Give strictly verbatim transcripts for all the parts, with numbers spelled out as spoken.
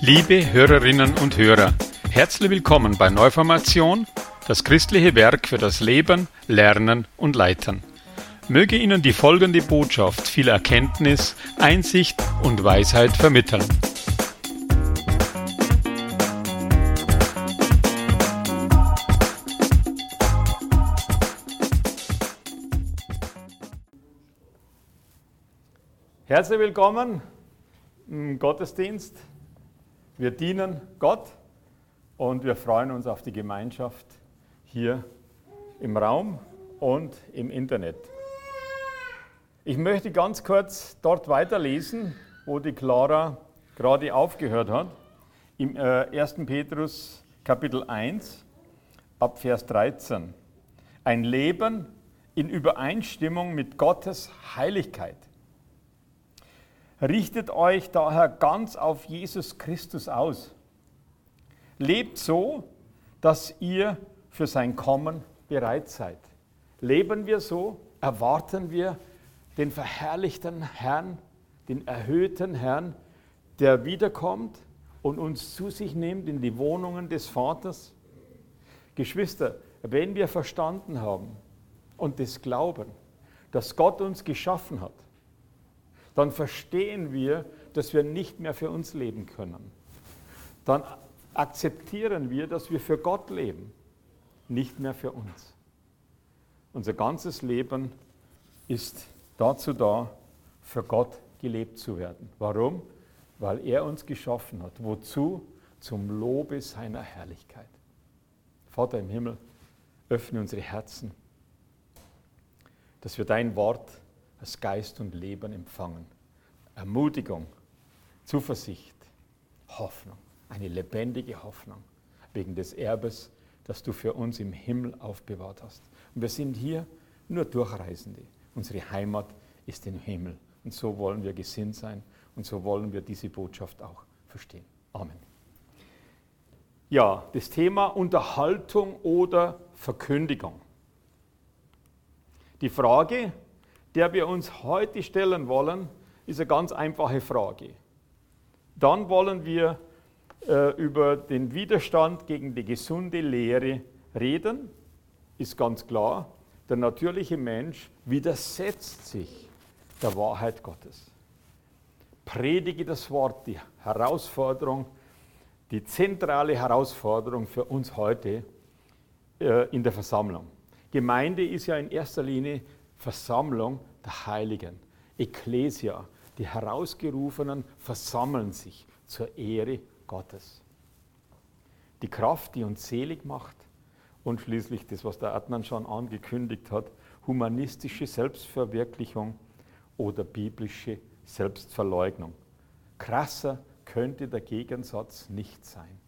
Liebe Hörerinnen und Hörer, herzlich willkommen bei Neuformation, das christliche Werk für das Leben, Lernen und Leiten. Möge Ihnen die folgende Botschaft viel Erkenntnis, Einsicht und Weisheit vermitteln. Herzlich willkommen im Gottesdienst. Wir dienen Gott und wir freuen uns auf die Gemeinschaft hier im Raum und im Internet. Ich möchte ganz kurz dort weiterlesen, wo die Clara gerade aufgehört hat, im ersten Petrus Kapitel eins, ab Vers dreizehn. Ein Leben in Übereinstimmung mit Gottes Heiligkeit. Richtet euch daher ganz auf Jesus Christus aus. Lebt so, dass ihr für sein Kommen bereit seid. Leben wir so, erwarten wir den verherrlichten Herrn, den erhöhten Herrn, der wiederkommt und uns zu sich nimmt in die Wohnungen des Vaters. Geschwister, wenn wir verstanden haben und das glauben, dass Gott uns geschaffen hat, dann verstehen wir, dass wir nicht mehr für uns leben können. Dann akzeptieren wir, dass wir für Gott leben, nicht mehr für uns. Unser ganzes Leben ist dazu da, für Gott gelebt zu werden. Warum? Weil er uns geschaffen hat. Wozu? Zum Lobe seiner Herrlichkeit. Vater im Himmel, öffne unsere Herzen, dass wir dein Wort als Geist und Leben empfangen. Ermutigung, Zuversicht, Hoffnung, eine lebendige Hoffnung wegen des Erbes, das du für uns im Himmel aufbewahrt hast. Und wir sind hier nur Durchreisende. Unsere Heimat ist im Himmel. Und so wollen wir gesinnt sein und so wollen wir diese Botschaft auch verstehen. Amen. Ja, das Thema Unterhaltung oder Verkündigung. Die Frage, der wir uns heute stellen wollen, ist eine ganz einfache Frage. Dann wollen wir äh, über den Widerstand gegen die gesunde Lehre reden. Ist ganz klar, der natürliche Mensch widersetzt sich der Wahrheit Gottes. Predige das Wort, die Herausforderung, die zentrale Herausforderung für uns heute äh, in der Versammlung. Gemeinde ist ja in erster Linie Versammlung der Heiligen. Ekklesia, die Herausgerufenen versammeln sich zur Ehre Gottes. Die Kraft, die uns selig macht und schließlich das, was der Adnan schon angekündigt hat, humanistische Selbstverwirklichung oder biblische Selbstverleugnung. Krasser könnte der Gegensatz nicht sein.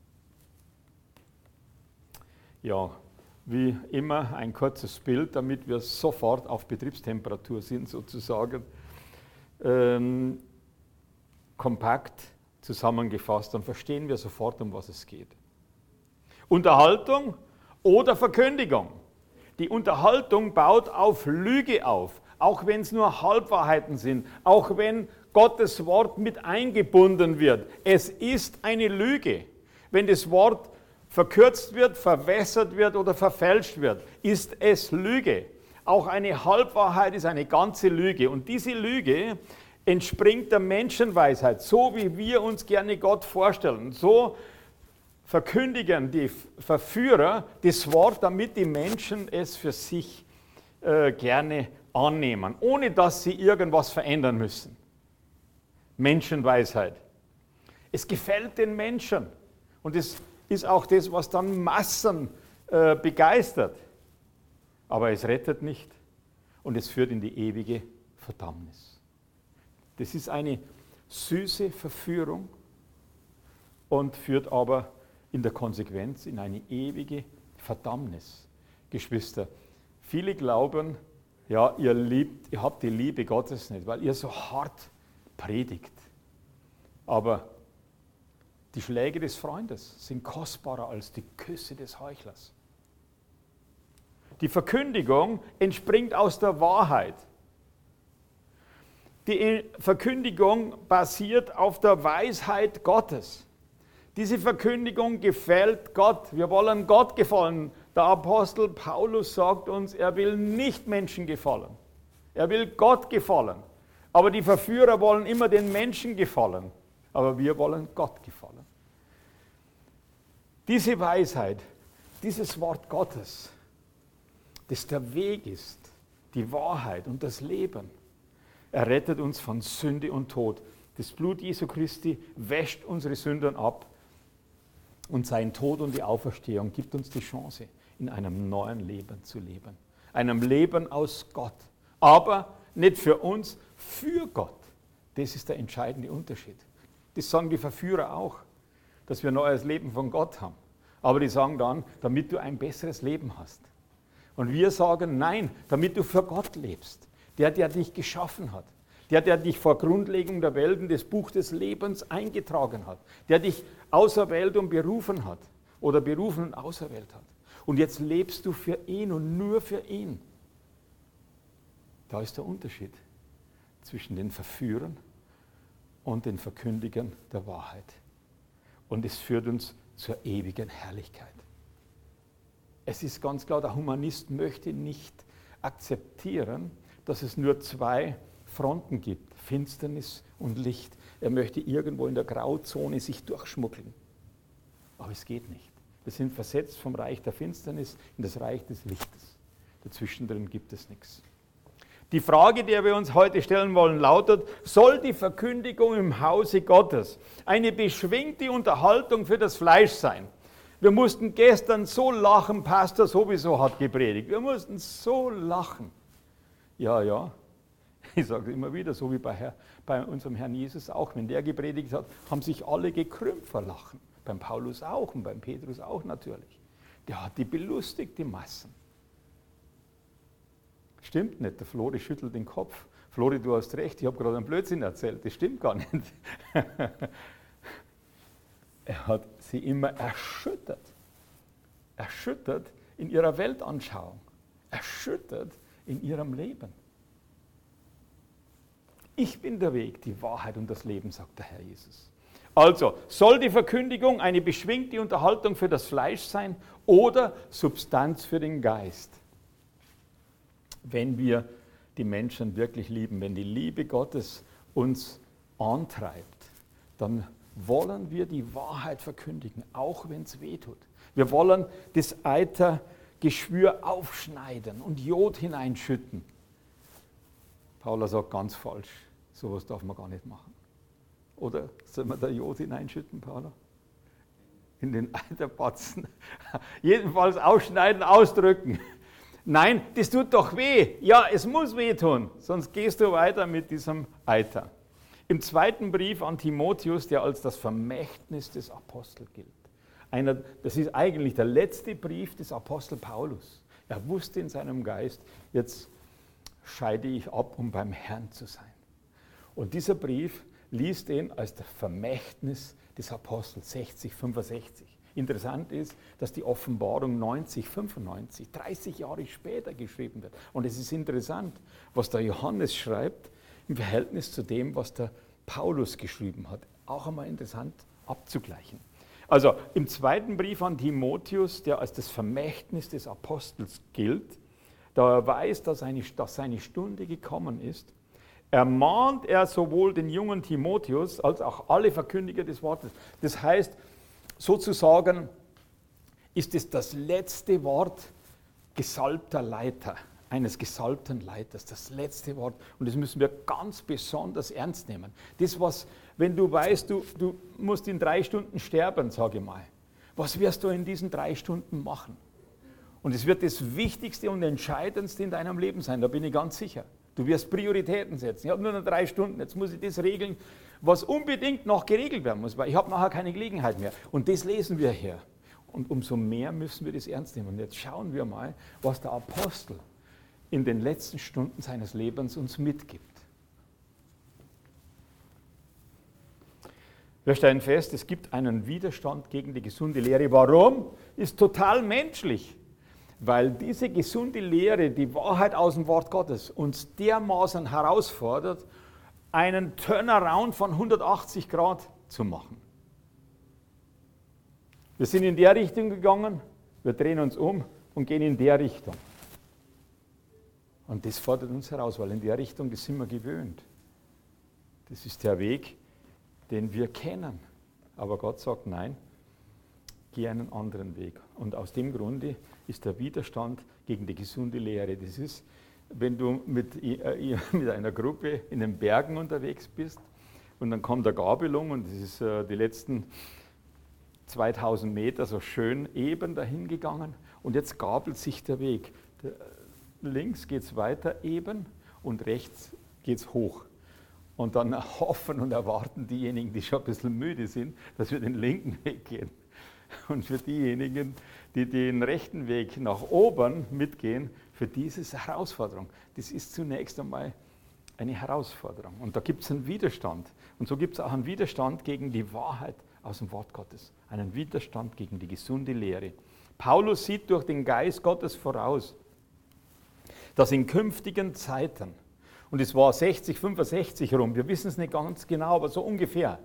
Ja, wie immer ein kurzes Bild, damit wir sofort auf Betriebstemperatur sind sozusagen. Ähm, kompakt zusammengefasst, dann verstehen wir sofort, um was es geht. Unterhaltung oder Verkündigung. Die Unterhaltung baut auf Lüge auf, auch wenn es nur Halbwahrheiten sind, auch wenn Gottes Wort mit eingebunden wird. Es ist eine Lüge. Wenn das Wort verkürzt wird, verwässert wird oder verfälscht wird, ist es Lüge. Auch eine Halbwahrheit ist eine ganze Lüge. Und diese Lüge entspringt der Menschenweisheit, so wie wir uns gerne Gott vorstellen. So verkündigen die Verführer das Wort, damit die Menschen es für sich äh, gerne annehmen, ohne dass sie irgendwas verändern müssen. Menschenweisheit. Es gefällt den Menschen. Und es ist auch das, was dann Massen äh, begeistert. Aber es rettet nicht und es führt in die ewige Verdammnis. Das ist eine süße Verführung und führt aber in der Konsequenz in eine ewige Verdammnis. Geschwister, viele glauben, ja, ihr liebt, ihr habt die Liebe Gottes nicht, weil ihr so hart predigt. Aber die Schläge des Freundes sind kostbarer als die Küsse des Heuchlers. Die Verkündigung entspringt aus der Wahrheit. Die Verkündigung basiert auf der Weisheit Gottes. Diese Verkündigung gefällt Gott. Wir wollen Gott gefallen. Der Apostel Paulus sagt uns, er will nicht Menschen gefallen. Er will Gott gefallen. Aber die Verführer wollen immer den Menschen gefallen. Aber wir wollen Gott gefallen. Diese Weisheit, dieses Wort Gottes, das der Weg ist, die Wahrheit und das Leben, er rettet uns von Sünde und Tod. Das Blut Jesu Christi wäscht unsere Sünden ab und sein Tod und die Auferstehung gibt uns die Chance, in einem neuen Leben zu leben. Einem Leben aus Gott. Aber nicht für uns, für Gott. Das ist der entscheidende Unterschied. Das sagen die Verführer auch, dass wir ein neues Leben von Gott haben. Aber die sagen dann, damit du ein besseres Leben hast. Und wir sagen, nein, damit du für Gott lebst. Der, der dich geschaffen hat. Der, der dich vor Grundlegung der Welt in das Buch des Lebens eingetragen hat. Der dich auserwählt und berufen hat. Oder berufen und auserwählt hat. Und jetzt lebst du für ihn und nur für ihn. Da ist der Unterschied zwischen den Verführern und den Verkündigern der Wahrheit. Und es führt uns zur ewigen Herrlichkeit. Es ist ganz klar, der Humanist möchte nicht akzeptieren, dass es nur zwei Fronten gibt, Finsternis und Licht. Er möchte irgendwo in der Grauzone sich durchschmuggeln. Aber es geht nicht. Wir sind versetzt vom Reich der Finsternis in das Reich des Lichtes. Dazwischen drin gibt es nichts. Die Frage, die wir uns heute stellen wollen, lautet, soll die Verkündigung im Hause Gottes eine beschwingte Unterhaltung für das Fleisch sein? Wir mussten gestern so lachen, Pastor sowieso hat gepredigt. Wir mussten so lachen. Ja, ja, ich sage es immer wieder, so wie bei, Herr, bei unserem Herrn Jesus auch. Wenn der gepredigt hat, haben sich alle gekrümmt vor Lachen. Beim Paulus auch und beim Petrus auch natürlich. Der hat die belustigt, die Massen. Stimmt nicht, der Flori schüttelt den Kopf. Flori, du hast recht, ich habe gerade einen Blödsinn erzählt. Das stimmt gar nicht. Er hat sie immer erschüttert. Erschüttert in ihrer Weltanschauung. Erschüttert in ihrem Leben. Ich bin der Weg, die Wahrheit und das Leben, sagt der Herr Jesus. Also, soll die Verkündigung eine beschwingte Unterhaltung für das Fleisch sein oder Substanz für den Geist? Wenn wir die Menschen wirklich lieben, wenn die Liebe Gottes uns antreibt, dann wollen wir die Wahrheit verkündigen, auch wenn es weh tut. Wir wollen das Eitergeschwür aufschneiden und Jod hineinschütten. Paula sagt ganz falsch, sowas darf man gar nicht machen. Oder soll man da Jod hineinschütten, Paula? In den Eiterbatzen. Jedenfalls ausschneiden, ausdrücken. Nein, das tut doch weh. Ja, es muss weh tun, sonst gehst du weiter mit diesem Eiter. Im zweiten Brief an Timotheus, der als das Vermächtnis des Apostels gilt. Einer, das ist eigentlich der letzte Brief des Apostel Paulus. Er wusste in seinem Geist, jetzt scheide ich ab, um beim Herrn zu sein. Und dieser Brief liest ihn als das Vermächtnis des Apostels sechzig, fünfundsechzig. Interessant ist, dass die Offenbarung neunzig, fünfundneunzig, dreißig Jahre später geschrieben wird. Und es ist interessant, was der Johannes schreibt im Verhältnis zu dem, was der Paulus geschrieben hat. Auch einmal interessant abzugleichen. Also im zweiten Brief an Timotheus, der als das Vermächtnis des Apostels gilt, da er weiß, dass seine, dass seine Stunde gekommen ist, ermahnt er sowohl den jungen Timotheus als auch alle Verkündiger des Wortes. Das heißt, sozusagen ist es das letzte Wort gesalbter Leiter, eines gesalbten Leiters, das letzte Wort. Und das müssen wir ganz besonders ernst nehmen. Das, was, wenn du weißt, du, du musst in drei Stunden sterben, sage ich mal, was wirst du in diesen drei Stunden machen? Und es wird das Wichtigste und Entscheidendste in deinem Leben sein, da bin ich ganz sicher. Du wirst Prioritäten setzen. Ich habe nur noch drei Stunden, jetzt muss ich das regeln, was unbedingt noch geregelt werden muss, weil ich habe nachher keine Gelegenheit mehr. Und das lesen wir hier. Und umso mehr müssen wir das ernst nehmen. Und jetzt schauen wir mal, was der Apostel in den letzten Stunden seines Lebens uns mitgibt. Wir stellen fest, es gibt einen Widerstand gegen die gesunde Lehre. Warum? Ist total menschlich. Weil diese gesunde Lehre, die Wahrheit aus dem Wort Gottes, uns dermaßen herausfordert, einen Turnaround von hundertachtzig Grad zu machen. Wir sind in der Richtung gegangen, wir drehen uns um und gehen in der Richtung. Und das fordert uns heraus, weil in der Richtung, das sind wir gewöhnt. Das ist der Weg, den wir kennen. Aber Gott sagt, nein, geh einen anderen Weg. Und aus dem Grunde ist der Widerstand gegen die gesunde Lehre. Das ist, wenn du mit, mit einer Gruppe in den Bergen unterwegs bist und dann kommt der Gabelung und das ist äh, die letzten zweitausend Meter so schön eben dahin gegangen und jetzt gabelt sich der Weg. Der, links geht es weiter eben und rechts geht es hoch. Und dann hoffen und erwarten diejenigen, die schon ein bisschen müde sind, dass wir den linken Weg gehen. Und für diejenigen, die den rechten Weg nach oben mitgehen, für diese Herausforderung. Das ist zunächst einmal eine Herausforderung. Und da gibt es einen Widerstand. Und so gibt es auch einen Widerstand gegen die Wahrheit aus dem Wort Gottes. Einen Widerstand gegen die gesunde Lehre. Paulus sieht durch den Geist Gottes voraus, dass in künftigen Zeiten, und es war sechzig, fünfundsechzig rum, wir wissen es nicht ganz genau, aber so ungefähr,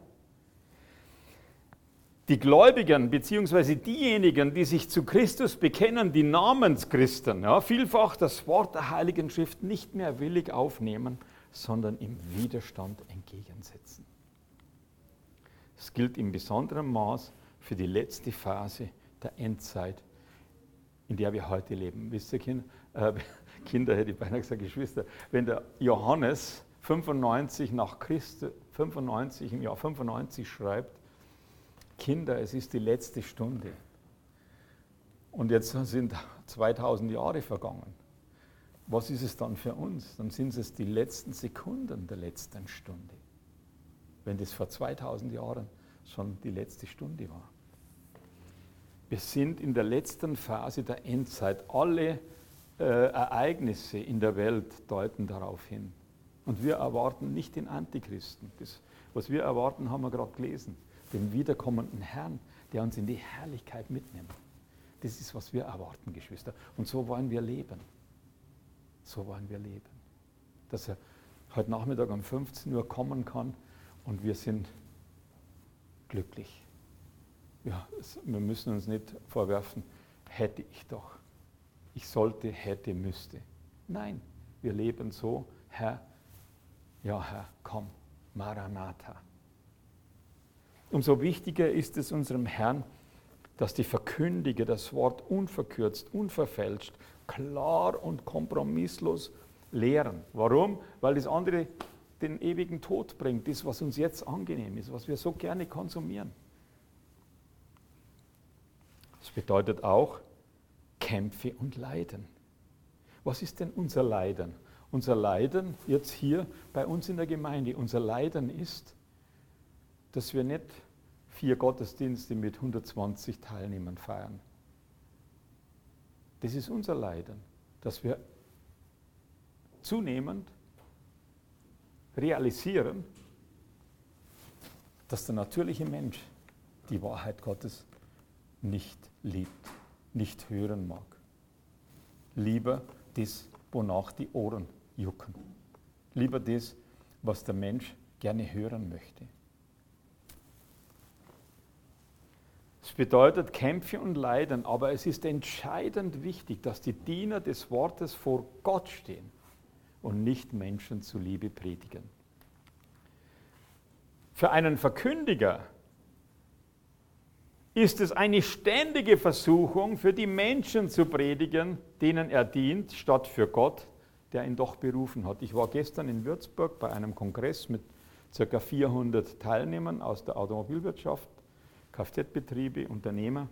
die Gläubigen bzw. diejenigen, die sich zu Christus bekennen, die Namenschristen, ja, vielfach das Wort der Heiligen Schrift nicht mehr willig aufnehmen, sondern im Widerstand entgegensetzen. Das gilt in besonderem Maß für die letzte Phase der Endzeit, in der wir heute leben. Wisst ihr, Kinder, äh, Kinder hätte ich beinahe gesagt, Geschwister, wenn der Johannes fünfundneunzig nach Christus, fünfundneunzig, im Jahr fünfundneunzig schreibt, Kinder, es ist die letzte Stunde. Und jetzt sind zweitausend Jahre vergangen. Was ist es dann für uns? Dann sind es die letzten Sekunden der letzten Stunde. Wenn das vor zweitausend Jahren schon die letzte Stunde war. Wir sind in der letzten Phase der Endzeit. Alle äh, Ereignisse in der Welt deuten darauf hin. Und wir erwarten nicht den Antichristen. Das, was wir erwarten, haben wir gerade gelesen. Den wiederkommenden Herrn, der uns in die Herrlichkeit mitnimmt. Das ist, was wir erwarten, Geschwister. Und so wollen wir leben. So wollen wir leben. Dass er heute Nachmittag um fünfzehn Uhr kommen kann und wir sind glücklich. Ja, wir müssen uns nicht vorwerfen, hätte ich doch. Ich sollte, hätte, müsste. Nein, wir leben so, Herr, ja Herr, komm, Maranatha. Umso wichtiger ist es unserem Herrn, dass die Verkündiger das Wort unverkürzt, unverfälscht, klar und kompromisslos lehren. Warum? Weil das andere den ewigen Tod bringt, das, was uns jetzt angenehm ist, was wir so gerne konsumieren. Das bedeutet auch Kämpfe und Leiden. Was ist denn unser Leiden? Unser Leiden jetzt hier bei uns in der Gemeinde, unser Leiden ist, dass wir nicht vier Gottesdienste mit hundertzwanzig Teilnehmern feiern. Das ist unser Leiden, dass wir zunehmend realisieren, dass der natürliche Mensch die Wahrheit Gottes nicht liebt, nicht hören mag. Lieber das, wonach die Ohren jucken. Lieber das, was der Mensch gerne hören möchte. Es bedeutet Kämpfe und Leiden, aber es ist entscheidend wichtig, dass die Diener des Wortes vor Gott stehen und nicht Menschen zuliebe predigen. Für einen Verkündiger ist es eine ständige Versuchung, für die Menschen zu predigen, denen er dient, statt für Gott, der ihn doch berufen hat. Ich war gestern in Würzburg bei einem Kongress mit ca. vierhundert Teilnehmern aus der Automobilwirtschaft, Kfz-Betriebe, Unternehmer.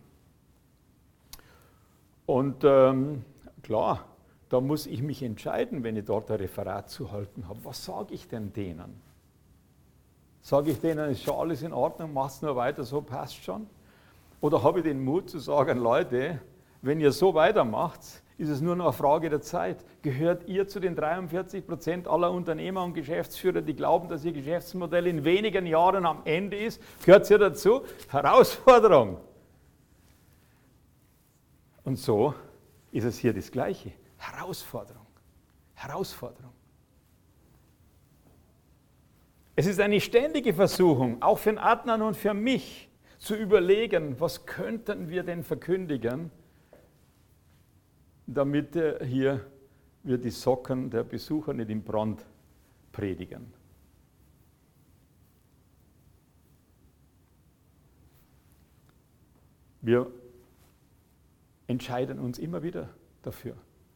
Und ähm, klar, da muss ich mich entscheiden, wenn ich dort ein Referat zu halten habe. Was sage ich denn denen? Sage ich denen, ist schon alles in Ordnung, mach's nur weiter, so passt schon? Oder habe ich den Mut zu sagen, Leute, wenn ihr so weitermacht, ist es nur noch eine Frage der Zeit. Gehört ihr zu den dreiundvierzig Prozent aller Unternehmer und Geschäftsführer, die glauben, dass ihr Geschäftsmodell in wenigen Jahren am Ende ist? Gehört ihr dazu? Herausforderung. Und so ist es hier das Gleiche. Herausforderung. Herausforderung. Es ist eine ständige Versuchung, auch für den Adnan und für mich, zu überlegen, was könnten wir denn verkündigen, damit äh, hier wir die Socken der Besucher nicht im Brand predigen. Wir entscheiden uns immer wieder dafür,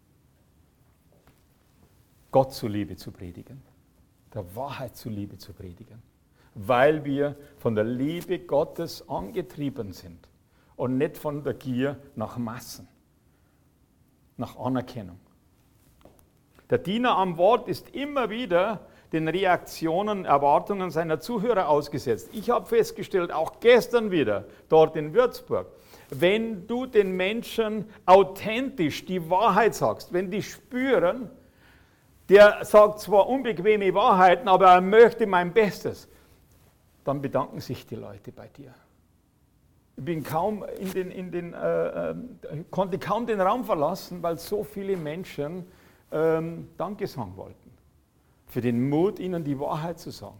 Gott zuliebe zu predigen, der Wahrheit zuliebe zu predigen, weil wir von der Liebe Gottes angetrieben sind und nicht von der Gier nach Massen, nach Anerkennung. Der Diener am Wort ist immer wieder den Reaktionen, Erwartungen seiner Zuhörer ausgesetzt. Ich habe festgestellt, auch gestern wieder, dort in Würzburg, wenn du den Menschen authentisch die Wahrheit sagst, wenn die spüren, der sagt zwar unbequeme Wahrheiten, aber er möchte mein Bestes, dann bedanken sich die Leute bei dir. Ich bin kaum in den, in den, äh, äh, konnte kaum den Raum verlassen, weil so viele Menschen ähm, Danke sagen wollten. Für den Mut, ihnen die Wahrheit zu sagen.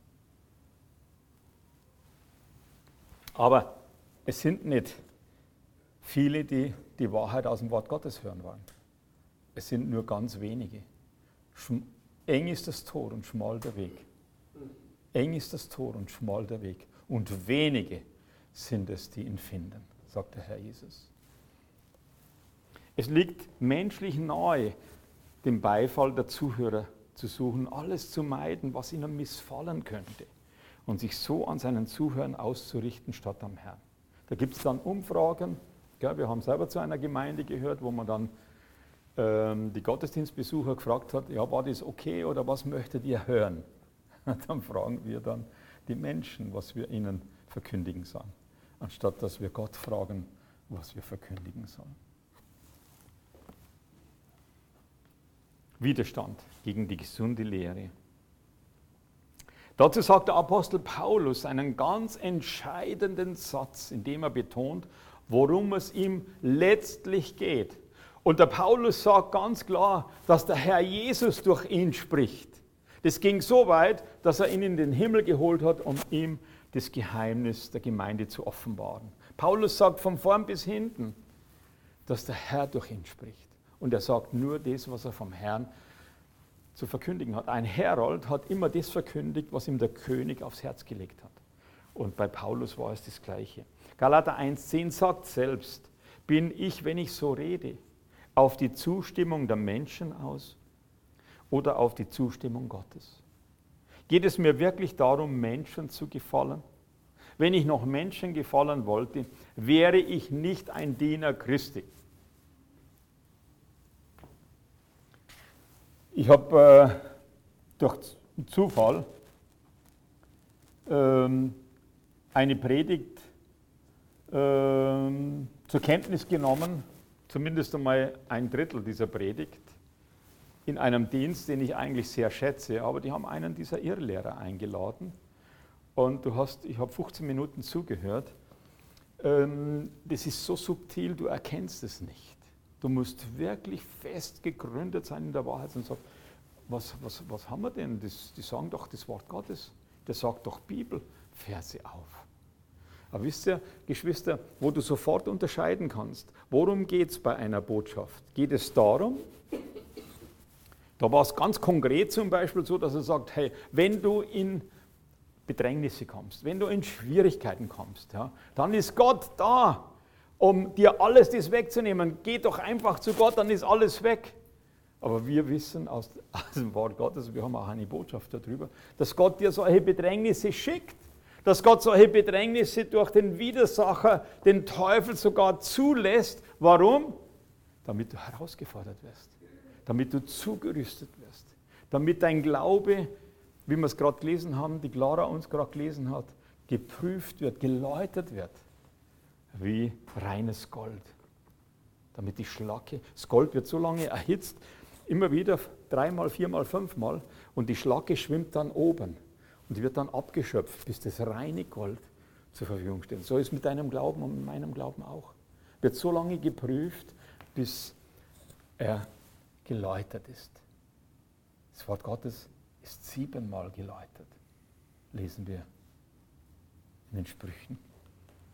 Aber es sind nicht viele, die die Wahrheit aus dem Wort Gottes hören wollen. Es sind nur ganz wenige. Schm- eng ist das Tor und schmal der Weg. Eng ist das Tor und schmal der Weg. Und wenige sind es, die ihn finden, sagt der Herr Jesus. Es liegt menschlich nahe, den Beifall der Zuhörer zu suchen, alles zu meiden, was ihnen missfallen könnte und sich so an seinen Zuhörern auszurichten statt am Herrn. Da gibt es dann Umfragen, gell, wir haben selber zu einer Gemeinde gehört, wo man dann ähm, die Gottesdienstbesucher gefragt hat, ja, war das okay oder was möchtet ihr hören? Dann fragen wir dann die Menschen, was wir ihnen verkündigen sollen, anstatt dass wir Gott fragen, was wir verkündigen sollen. Widerstand gegen die gesunde Lehre. Dazu sagt der Apostel Paulus einen ganz entscheidenden Satz, in dem er betont, worum es ihm letztlich geht. Und der Paulus sagt ganz klar, dass der Herr Jesus durch ihn spricht. Das ging so weit, dass er ihn in den Himmel geholt hat, um ihm das Geheimnis der Gemeinde zu offenbaren. Paulus sagt von vorn bis hinten, dass der Herr durch ihn spricht. Und er sagt nur das, was er vom Herrn zu verkündigen hat. Ein Herold hat immer das verkündigt, was ihm der König aufs Herz gelegt hat. Und bei Paulus war es das Gleiche. Galater eins zehn sagt selbst, bin ich, wenn ich so rede, auf die Zustimmung der Menschen aus oder auf die Zustimmung Gottes? Geht es mir wirklich darum, Menschen zu gefallen? Wenn ich noch Menschen gefallen wollte, wäre ich nicht ein Diener Christi. Ich habe äh, durch Zufall ähm, eine Predigt ähm, zur Kenntnis genommen, zumindest einmal ein Drittel dieser Predigt, in einem Dienst, den ich eigentlich sehr schätze, aber die haben einen dieser Irrlehrer eingeladen und du hast, ich habe fünfzehn Minuten zugehört. Ähm, das ist so subtil, du erkennst es nicht. Du musst wirklich fest gegründet sein in der Wahrheit und sagen, was, was, was haben wir denn? Das, die sagen doch das Wort Gottes. Der sagt doch Bibelverse auf. Aber wisst ihr, Geschwister, wo du sofort unterscheiden kannst, worum geht es bei einer Botschaft? Geht es darum, da war es ganz konkret zum Beispiel so, dass er sagt, hey, wenn du in Bedrängnisse kommst, wenn du in Schwierigkeiten kommst, ja, dann ist Gott da, um dir alles das wegzunehmen. Geh doch einfach zu Gott, dann ist alles weg. Aber wir wissen aus, aus dem Wort Gottes, wir haben auch eine Botschaft darüber, dass Gott dir solche Bedrängnisse schickt, dass Gott solche Bedrängnisse durch den Widersacher, den Teufel sogar zulässt. Warum? Damit du herausgefordert wirst, damit du zugerüstet wirst, damit dein Glaube, wie wir es gerade gelesen haben, die Clara uns gerade gelesen hat, geprüft wird, geläutert wird. Wie reines Gold. Damit die Schlacke, das Gold wird so lange erhitzt, immer wieder dreimal, viermal, fünfmal und die Schlacke schwimmt dann oben und wird dann abgeschöpft, bis das reine Gold zur Verfügung steht. So ist es mit deinem Glauben und mit meinem Glauben auch. Wird so lange geprüft, bis er geläutert ist. Das Wort Gottes ist siebenmal geläutert, lesen wir in den Sprüchen.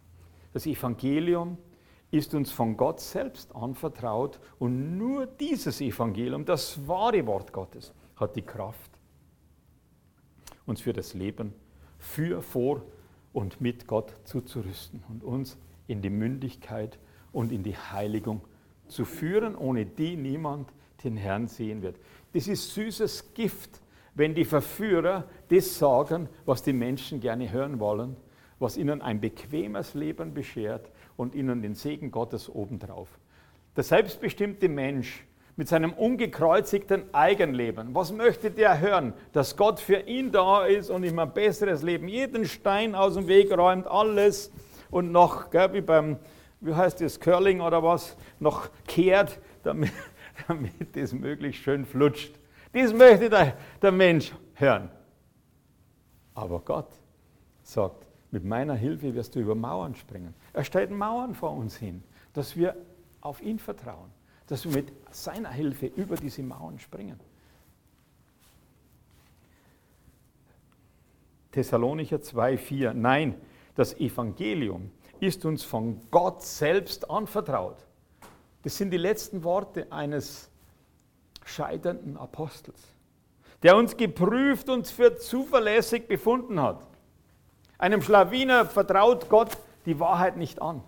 Das Evangelium ist uns von Gott selbst anvertraut und nur dieses Evangelium, das wahre Wort Gottes, hat die Kraft, uns für das Leben für, vor und mit Gott zuzurüsten und uns in die Mündigkeit und in die Heiligung zu führen, ohne die niemand den Herrn sehen wird. Das ist süßes Gift, wenn die Verführer das sagen, was die Menschen gerne hören wollen, was ihnen ein bequemes Leben beschert und ihnen den Segen Gottes obendrauf. Der selbstbestimmte Mensch mit seinem ungekreuzigten Eigenleben, was möchte der hören? Dass Gott für ihn da ist und ihm ein besseres Leben, jeden Stein aus dem Weg räumt, alles und noch, gell, wie beim, wie heißt das, Curling oder was, noch kehrt, damit, damit das möglichst schön flutscht. Das möchte der, der Mensch hören. Aber Gott sagt, mit meiner Hilfe wirst du über Mauern springen. Er stellt Mauern vor uns hin, dass wir auf ihn vertrauen, dass wir mit seiner Hilfe über diese Mauern springen. Thessalonicher zwei, vier. Nein, das Evangelium ist uns von Gott selbst anvertraut. Das sind die letzten Worte eines scheiternden Apostels, der uns geprüft und für zuverlässig befunden hat. Einem Schlawiner vertraut Gott die Wahrheit nicht an.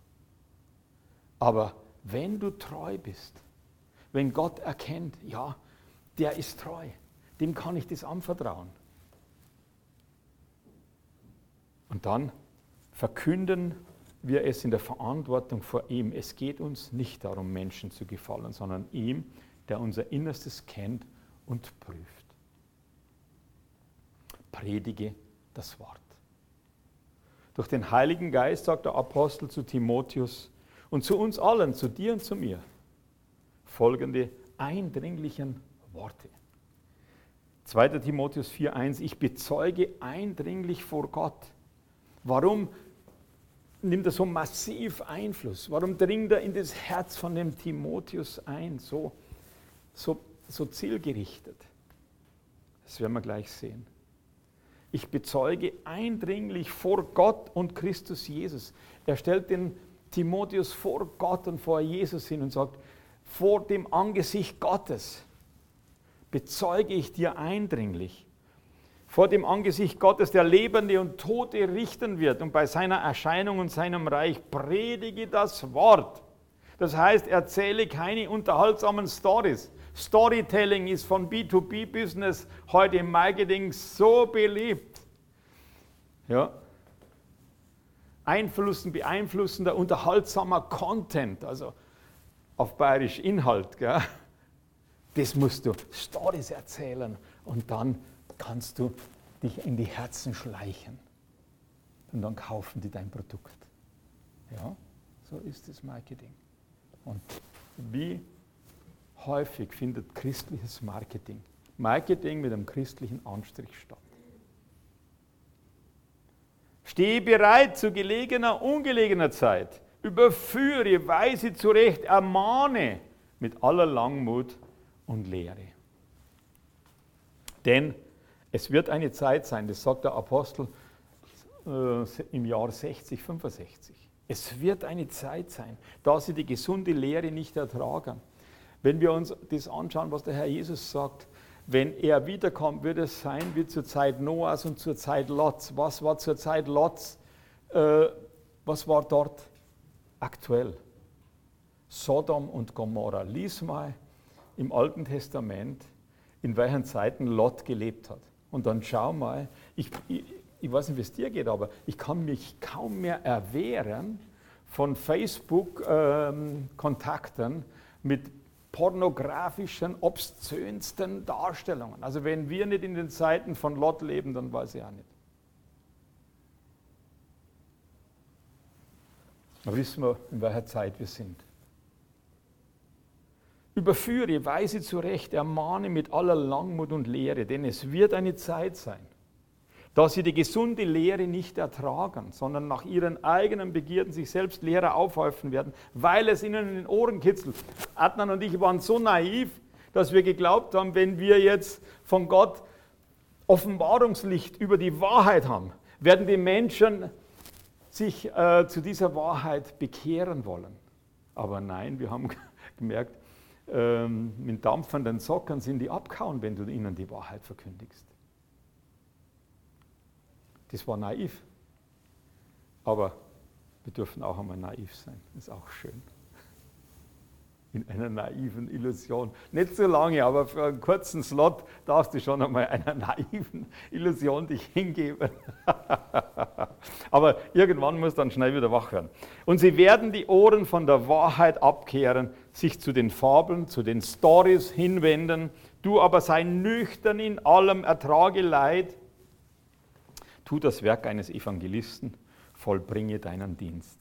Aber wenn du treu bist, wenn Gott erkennt, ja, der ist treu, dem kann ich das anvertrauen. Und dann verkünden wir es in der Verantwortung vor ihm. Es geht uns nicht darum, Menschen zu gefallen, sondern ihm, der unser Innerstes kennt und prüft. Predige das Wort. Durch den Heiligen Geist sagt der Apostel zu Timotheus und zu uns allen, zu dir und zu mir, folgende eindringlichen Worte. zweiter Timotheus vier, eins. Ich bezeuge eindringlich vor Gott. Warum nimmt er so massiv Einfluss? Warum dringt er in das Herz von dem Timotheus ein, so, so, so zielgerichtet? Das werden wir gleich sehen. Ich bezeuge eindringlich vor Gott und Christus Jesus. Er stellt den Timotheus vor Gott und vor Jesus hin und sagt, vor dem Angesicht Gottes bezeuge ich dir eindringlich. Vor dem Angesicht Gottes, der Lebende und Tote richten wird und bei seiner Erscheinung und seinem Reich predige das Wort. Das heißt, erzähle keine unterhaltsamen Stories. Storytelling ist von B zwei B Business heute im Marketing so beliebt. Ja. Einflussen, beeinflussender, unterhaltsamer Content, also auf bayerisch Inhalt. Gell? Das musst du Stories erzählen und dann kannst du dich in die Herzen schleichen. Und dann kaufen die dein Produkt. Ja, so ist das Marketing. Und wie häufig findet christliches Marketing, Marketing mit einem christlichen Anstrich statt? Stehe bereit zu gelegener, ungelegener Zeit. Überführe, weise zurecht, ermahne mit aller Langmut und Lehre. Denn es wird eine Zeit sein, das sagt der Apostel äh, im Jahr sechzig, fünfundsechzig. Es wird eine Zeit sein, da sie die gesunde Lehre nicht ertragen. Wenn wir uns das anschauen, was der Herr Jesus sagt, wenn er wiederkommt, wird es sein wie zur Zeit Noahs und zur Zeit Lots. Was war zur Zeit Lots? Äh, was war dort aktuell? Sodom und Gomorra. Lies mal im Alten Testament, in welchen Zeiten Lot gelebt hat. Und dann schau mal, ich, ich, ich weiß nicht, wie es dir geht, aber ich kann mich kaum mehr erwehren von Facebook-Kontakten ähm, mit pornografischen, obszönsten Darstellungen. Also wenn wir nicht in den Zeiten von Lot leben, dann weiß ich auch nicht. Da wissen wir, in welcher Zeit wir sind. Überführe, weise zurecht, ermahne mit aller Langmut und Lehre, denn es wird eine Zeit sein, da sie die gesunde Lehre nicht ertragen, sondern nach ihren eigenen Begierden sich selbst Lehrer aufhäufen werden, weil es ihnen in den Ohren kitzelt. Adnan und ich waren so naiv, dass wir geglaubt haben, wenn wir jetzt von Gott Offenbarungslicht über die Wahrheit haben, werden die Menschen sich äh, zu dieser Wahrheit bekehren wollen. Aber nein, wir haben gemerkt, ähm, mit dampfenden Socken sind die abgehauen, wenn du ihnen die Wahrheit verkündigst. Das war naiv. Aber wir dürfen auch einmal naiv sein. Das ist auch schön. In einer naiven Illusion. Nicht so lange, aber für einen kurzen Slot darfst du schon einmal einer naiven Illusion dich hingeben. Aber irgendwann muss dann schnell wieder wach werden. Und sie werden die Ohren von der Wahrheit abkehren, sich zu den Fabeln, zu den Storys hinwenden. Du aber sei nüchtern in allem, ertrage Leid. Tu das Werk eines Evangelisten, vollbringe deinen Dienst.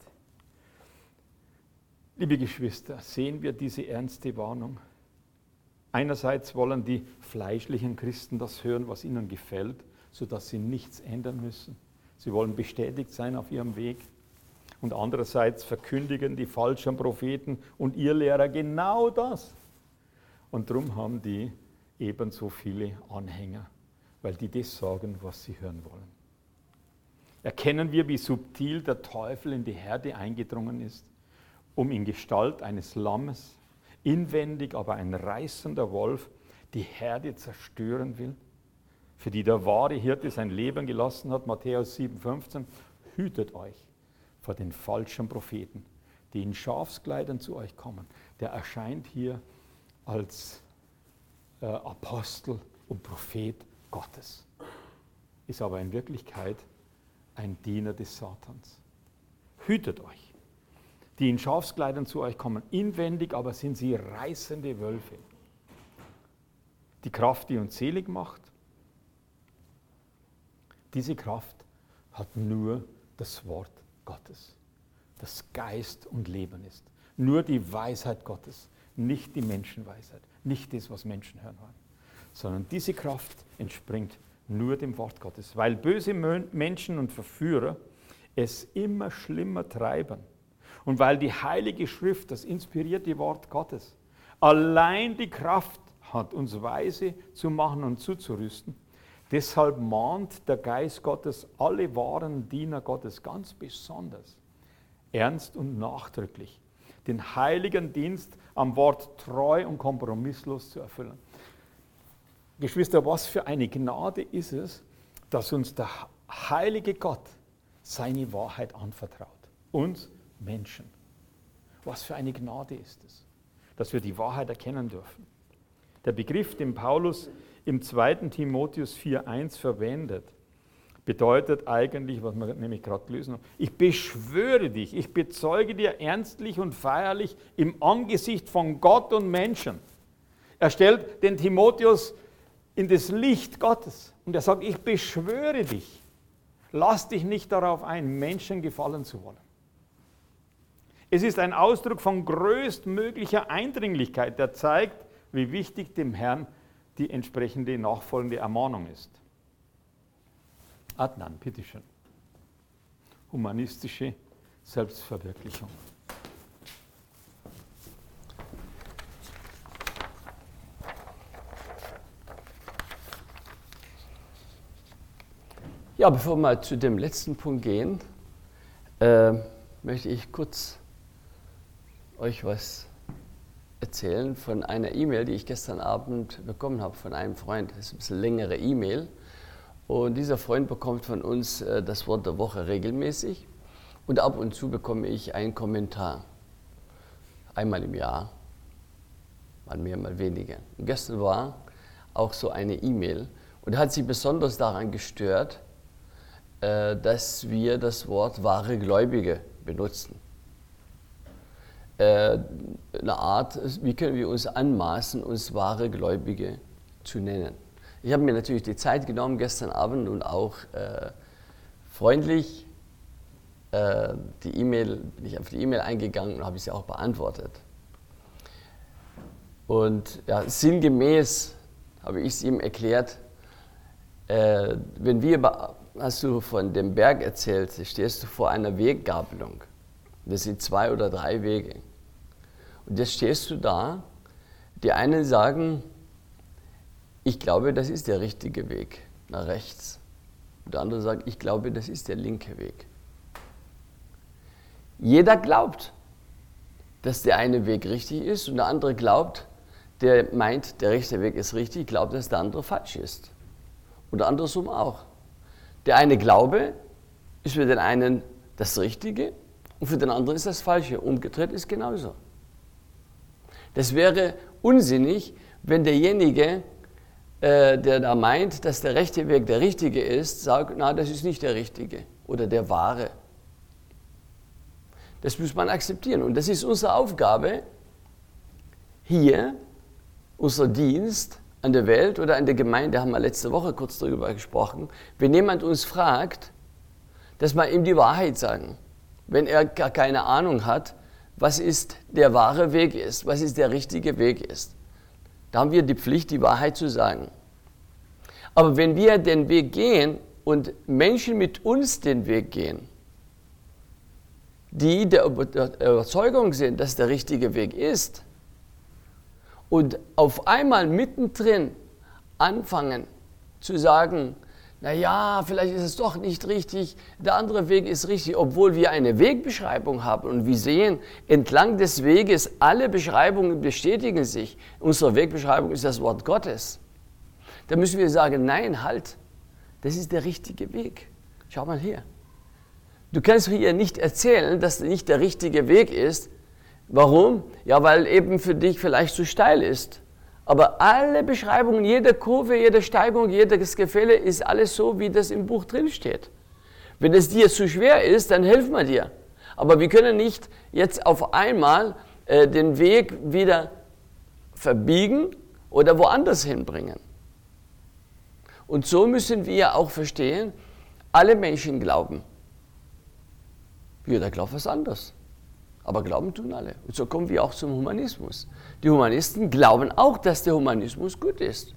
Liebe Geschwister, sehen wir diese ernste Warnung? Einerseits wollen die fleischlichen Christen das hören, was ihnen gefällt, sodass sie nichts ändern müssen. Sie wollen bestätigt sein auf ihrem Weg. Und andererseits verkündigen die falschen Propheten und Irrlehrer genau das. Und darum haben die ebenso viele Anhänger, weil die das sagen, was sie hören wollen. Erkennen wir, wie subtil der Teufel in die Herde eingedrungen ist, um in Gestalt eines Lammes, inwendig aber ein reißender Wolf, die Herde zerstören will, für die der wahre Hirte sein Leben gelassen hat, Matthäus sieben fünfzehn, hütet euch vor den falschen Propheten, die in Schafskleidern zu euch kommen. Der erscheint hier als äh, Apostel und Prophet Gottes, ist aber in Wirklichkeit ein Diener des Satans. Hütet euch. Die in Schafskleidern zu euch kommen, inwendig aber sind sie reißende Wölfe. Die Kraft, die uns selig macht, diese Kraft hat nur das Wort Gottes, das Geist und Leben ist. Nur die Weisheit Gottes, nicht die Menschenweisheit, nicht das, was Menschen hören wollen, sondern diese Kraft entspringt nur dem Wort Gottes, weil böse Menschen und Verführer es immer schlimmer treiben. Und weil die Heilige Schrift, das inspirierte Wort Gottes, allein die Kraft hat, uns weise zu machen und zuzurüsten, deshalb mahnt der Geist Gottes alle wahren Diener Gottes ganz besonders, ernst und nachdrücklich, den heiligen Dienst am Wort treu und kompromisslos zu erfüllen. Geschwister, was für eine Gnade ist es, dass uns der heilige Gott seine Wahrheit anvertraut. Uns Menschen. Was für eine Gnade ist es, dass wir die Wahrheit erkennen dürfen. Der Begriff, den Paulus im zweiten Timotheus vier eins verwendet, bedeutet eigentlich, was wir nämlich gerade gelesen haben, ich beschwöre dich, ich bezeuge dir ernstlich und feierlich im Angesicht von Gott und Menschen. Er stellt den Timotheus in das Licht Gottes und er sagt, ich beschwöre dich, lass dich nicht darauf ein, Menschen gefallen zu wollen. Es ist ein Ausdruck von größtmöglicher Eindringlichkeit, der zeigt, wie wichtig dem Herrn die entsprechende nachfolgende Ermahnung ist. Adnan, bitteschön. Humanistische Selbstverwirklichung. Ja, bevor wir mal zu dem letzten Punkt gehen, äh, möchte ich kurz euch was erzählen von einer E-Mail, die ich gestern Abend bekommen habe von einem Freund. Das ist ein bisschen längere E-Mail. Und dieser Freund bekommt von uns äh, das Wort der Woche regelmäßig. Und ab und zu bekomme ich einen Kommentar. Einmal im Jahr. Mal mehr, mal weniger. Und gestern war auch so eine E-Mail. Und er hat sich besonders daran gestört, äh, dass wir das Wort wahre Gläubige benutzen. Eine Art, wie können wir uns anmaßen, uns wahre Gläubige zu nennen. Ich habe mir natürlich die Zeit genommen gestern Abend und auch äh, freundlich äh, die E-Mail, bin ich auf die E-Mail eingegangen und habe sie auch beantwortet. Und ja, sinngemäß habe ich es ihm erklärt, äh, wenn wir, hast du von dem Berg erzählt, stehst du vor einer Weggabelung. Das sind zwei oder drei Wege. Und jetzt stehst du da, die einen sagen, ich glaube, das ist der richtige Weg nach rechts. Und der andere sagt, ich glaube, das ist der linke Weg. Jeder glaubt, dass der eine Weg richtig ist und der andere glaubt, der meint, der rechte Weg ist richtig, glaubt, dass der andere falsch ist. Oder andersrum auch. Der eine Glaube ist für den einen das Richtige und für den anderen ist das Falsche. Umgedreht ist genauso. Das wäre unsinnig, wenn derjenige, äh, der da meint, dass der rechte Weg der richtige ist, sagt, na, das ist nicht der richtige oder der wahre. Das muss man akzeptieren. Und das ist unsere Aufgabe, hier, unser Dienst an der Welt oder an der Gemeinde, haben wir letzte Woche kurz darüber gesprochen, wenn jemand uns fragt, dass wir ihm die Wahrheit sagen. Wenn er gar keine Ahnung hat, was ist der wahre Weg ist, was ist der richtige Weg ist. Da haben wir die Pflicht, die Wahrheit zu sagen. Aber wenn wir den Weg gehen und Menschen mit uns den Weg gehen, die der Überzeugung sind, dass der richtige Weg ist, und auf einmal mittendrin anfangen zu sagen, na ja, vielleicht ist es doch nicht richtig, der andere Weg ist richtig, obwohl wir eine Wegbeschreibung haben und wir sehen, entlang des Weges, alle Beschreibungen bestätigen sich. Unsere Wegbeschreibung ist das Wort Gottes. Da müssen wir sagen, nein, halt, das ist der richtige Weg. Schau mal hier. Du kannst hier nicht erzählen, dass das nicht der richtige Weg ist. Warum? Ja, weil eben für dich vielleicht zu steil ist. Aber alle Beschreibungen, jede Kurve, jede Steigung, jedes Gefälle ist alles so, wie das im Buch drin steht. Wenn es dir zu schwer ist, dann helfen wir dir. Aber wir können nicht jetzt auf einmal äh, den Weg wieder verbiegen oder woanders hinbringen. Und so müssen wir auch verstehen, alle Menschen glauben. Jeder glaubt was anderes. Aber glauben tun alle. Und so kommen wir auch zum Humanismus. Die Humanisten glauben auch, dass der Humanismus gut ist.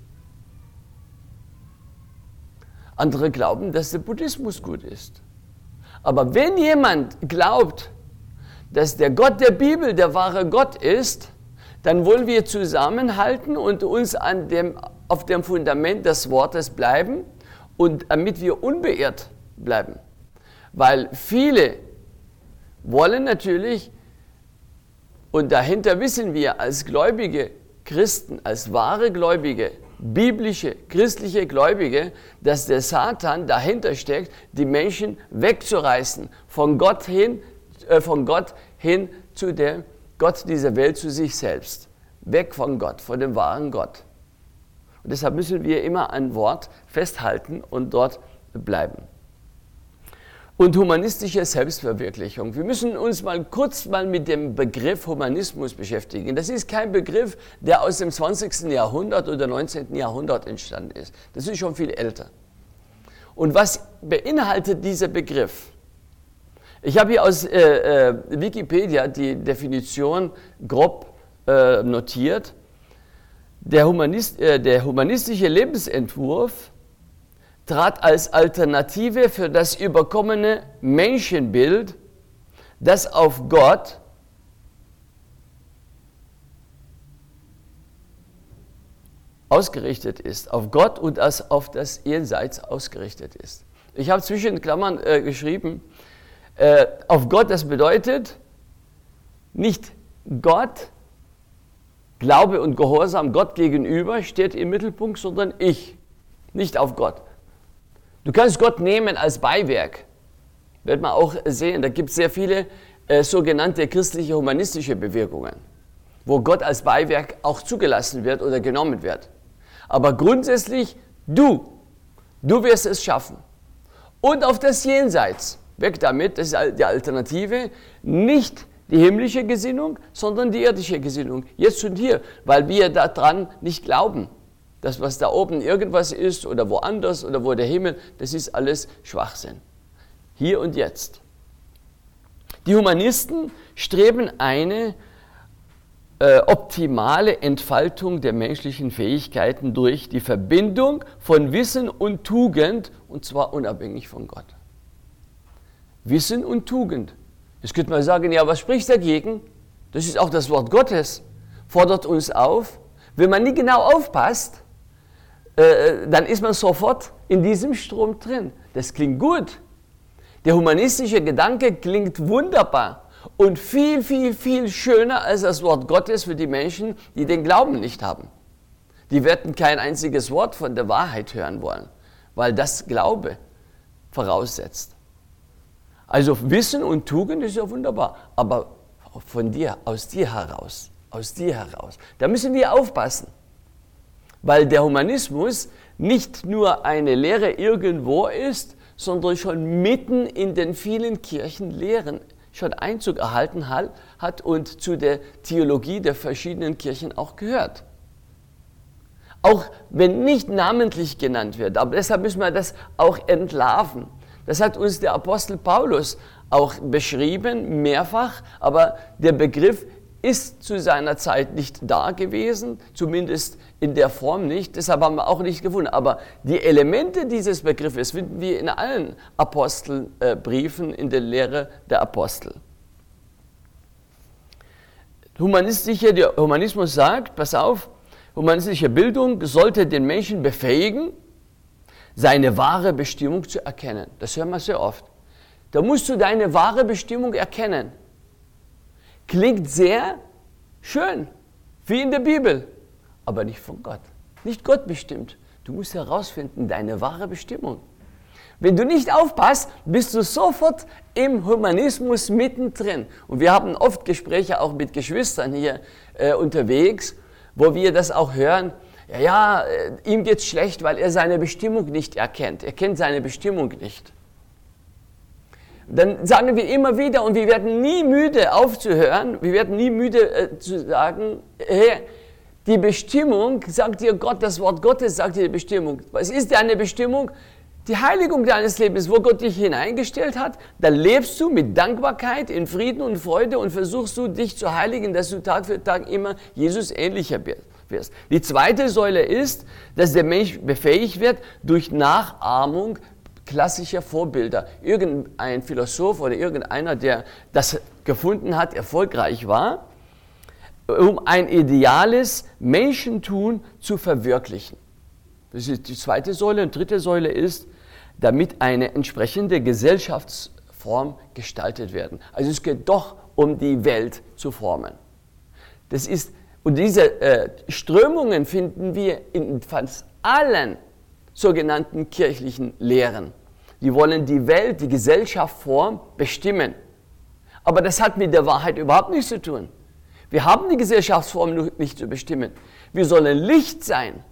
Andere glauben, dass der Buddhismus gut ist. Aber wenn jemand glaubt, dass der Gott der Bibel der wahre Gott ist, dann wollen wir zusammenhalten und uns an dem, auf dem Fundament des Wortes bleiben, und damit wir unbeirrt bleiben. Weil viele wollen natürlich, und dahinter wissen wir als gläubige Christen, als wahre Gläubige, biblische, christliche Gläubige, dass der Satan dahinter steckt, die Menschen wegzureißen, von Gott hin, äh, von Gott hin zu dem Gott dieser Welt, zu sich selbst. Weg von Gott, von dem wahren Gott. Und deshalb müssen wir immer ein Wort festhalten und dort bleiben. Und humanistische Selbstverwirklichung. Wir müssen uns mal kurz mal mit dem Begriff Humanismus beschäftigen. Das ist kein Begriff, der aus dem zwanzigsten Jahrhundert oder neunzehnten Jahrhundert entstanden ist. Das ist schon viel älter. Und was beinhaltet dieser Begriff? Ich habe hier aus äh, äh, Wikipedia die Definition grob äh, notiert. Der, Humanist, äh, der humanistische Lebensentwurf trat als Alternative für das überkommene Menschenbild, das auf Gott ausgerichtet ist, auf Gott und das auf das Jenseits ausgerichtet ist. Ich habe zwischen Klammern äh, geschrieben, äh, auf Gott, das bedeutet nicht Gott, Glaube und Gehorsam Gott gegenüber steht im Mittelpunkt, sondern ich, nicht auf Gott. Du kannst Gott nehmen als Beiwerk, wird man auch sehen. Da gibt es sehr viele äh, sogenannte christliche humanistische Bewegungen, wo Gott als Beiwerk auch zugelassen wird oder genommen wird. Aber grundsätzlich du, du wirst es schaffen. Und auf das Jenseits, weg damit, das ist die Alternative, nicht die himmlische Gesinnung, sondern die irdische Gesinnung, jetzt und hier, weil wir daran nicht glauben. Das, was da oben irgendwas ist oder woanders oder wo der Himmel, das ist alles Schwachsinn. Hier und jetzt. Die Humanisten streben eine äh, optimale Entfaltung der menschlichen Fähigkeiten durch die Verbindung von Wissen und Tugend, und zwar unabhängig von Gott. Wissen und Tugend. Jetzt könnte man sagen, ja, was spricht dagegen? Das ist auch das Wort Gottes, fordert uns auf. Wenn man nicht genau aufpasst, dann ist man sofort in diesem Strom drin. Das klingt gut. Der humanistische Gedanke klingt wunderbar. und viel, viel, viel schöner als das Wort Gottes für die Menschen, die den Glauben nicht haben. Die werden kein einziges Wort von der Wahrheit hören wollen, weil das Glaube voraussetzt. Also Wissen und Tugend ist ja wunderbar, aber von dir, aus dir heraus, aus dir heraus. Da müssen wir aufpassen, weil der Humanismus nicht nur eine Lehre irgendwo ist, sondern schon mitten in den vielen Kirchenlehren schon Einzug erhalten hat und zu der Theologie der verschiedenen Kirchen auch gehört. Auch wenn nicht namentlich genannt wird, aber deshalb müssen wir das auch entlarven. Das hat uns der Apostel Paulus auch beschrieben, mehrfach, aber der Begriff ist zu seiner Zeit nicht da gewesen, zumindest in der Form nicht, deshalb haben wir auch nicht gefunden. Aber die Elemente dieses Begriffes finden wir in allen Apostelbriefen, in der Lehre der Apostel. Humanistische, der Humanismus sagt, pass auf, humanistische Bildung sollte den Menschen befähigen, seine wahre Bestimmung zu erkennen. Das hören wir sehr oft. Da musst du deine wahre Bestimmung erkennen. Klingt sehr schön, wie in der Bibel, aber nicht von Gott. Nicht Gott bestimmt. Du musst herausfinden, deine wahre Bestimmung. Wenn du nicht aufpasst, bist du sofort im Humanismus mittendrin. Und wir haben oft Gespräche auch mit Geschwistern hier äh, unterwegs, wo wir das auch hören. Ja, ja, äh, ihm geht's schlecht, weil er seine Bestimmung nicht erkennt. Er kennt seine Bestimmung nicht. Dann sagen wir immer wieder, und wir werden nie müde aufzuhören, wir werden nie müde äh, zu sagen, hey, die Bestimmung, sagt dir Gott, das Wort Gottes sagt dir die Bestimmung. Was ist deine Bestimmung? Die Heiligung deines Lebens, wo Gott dich hineingestellt hat, dann lebst du mit Dankbarkeit, in Frieden und Freude und versuchst du, dich zu heiligen, dass du Tag für Tag immer Jesus ähnlicher wirst. Die zweite Säule ist, dass der Mensch befähigt wird, durch Nachahmung klassischer Vorbilder. Irgendein Philosoph oder irgendeiner, der das gefunden hat, erfolgreich war, um ein ideales Menschentun zu verwirklichen. Das ist die zweite Säule. Und dritte Säule ist, damit eine entsprechende Gesellschaftsform gestaltet werden. Also es geht doch um die Welt zu formen. Das ist, und diese äh, Strömungen finden wir in fast allen sogenannten kirchlichen Lehren. Die wollen die Welt, die Gesellschaftsform bestimmen. Aber das hat mit der Wahrheit überhaupt nichts zu tun. Wir haben die Gesellschaftsform nicht zu bestimmen. Wir sollen Licht sein.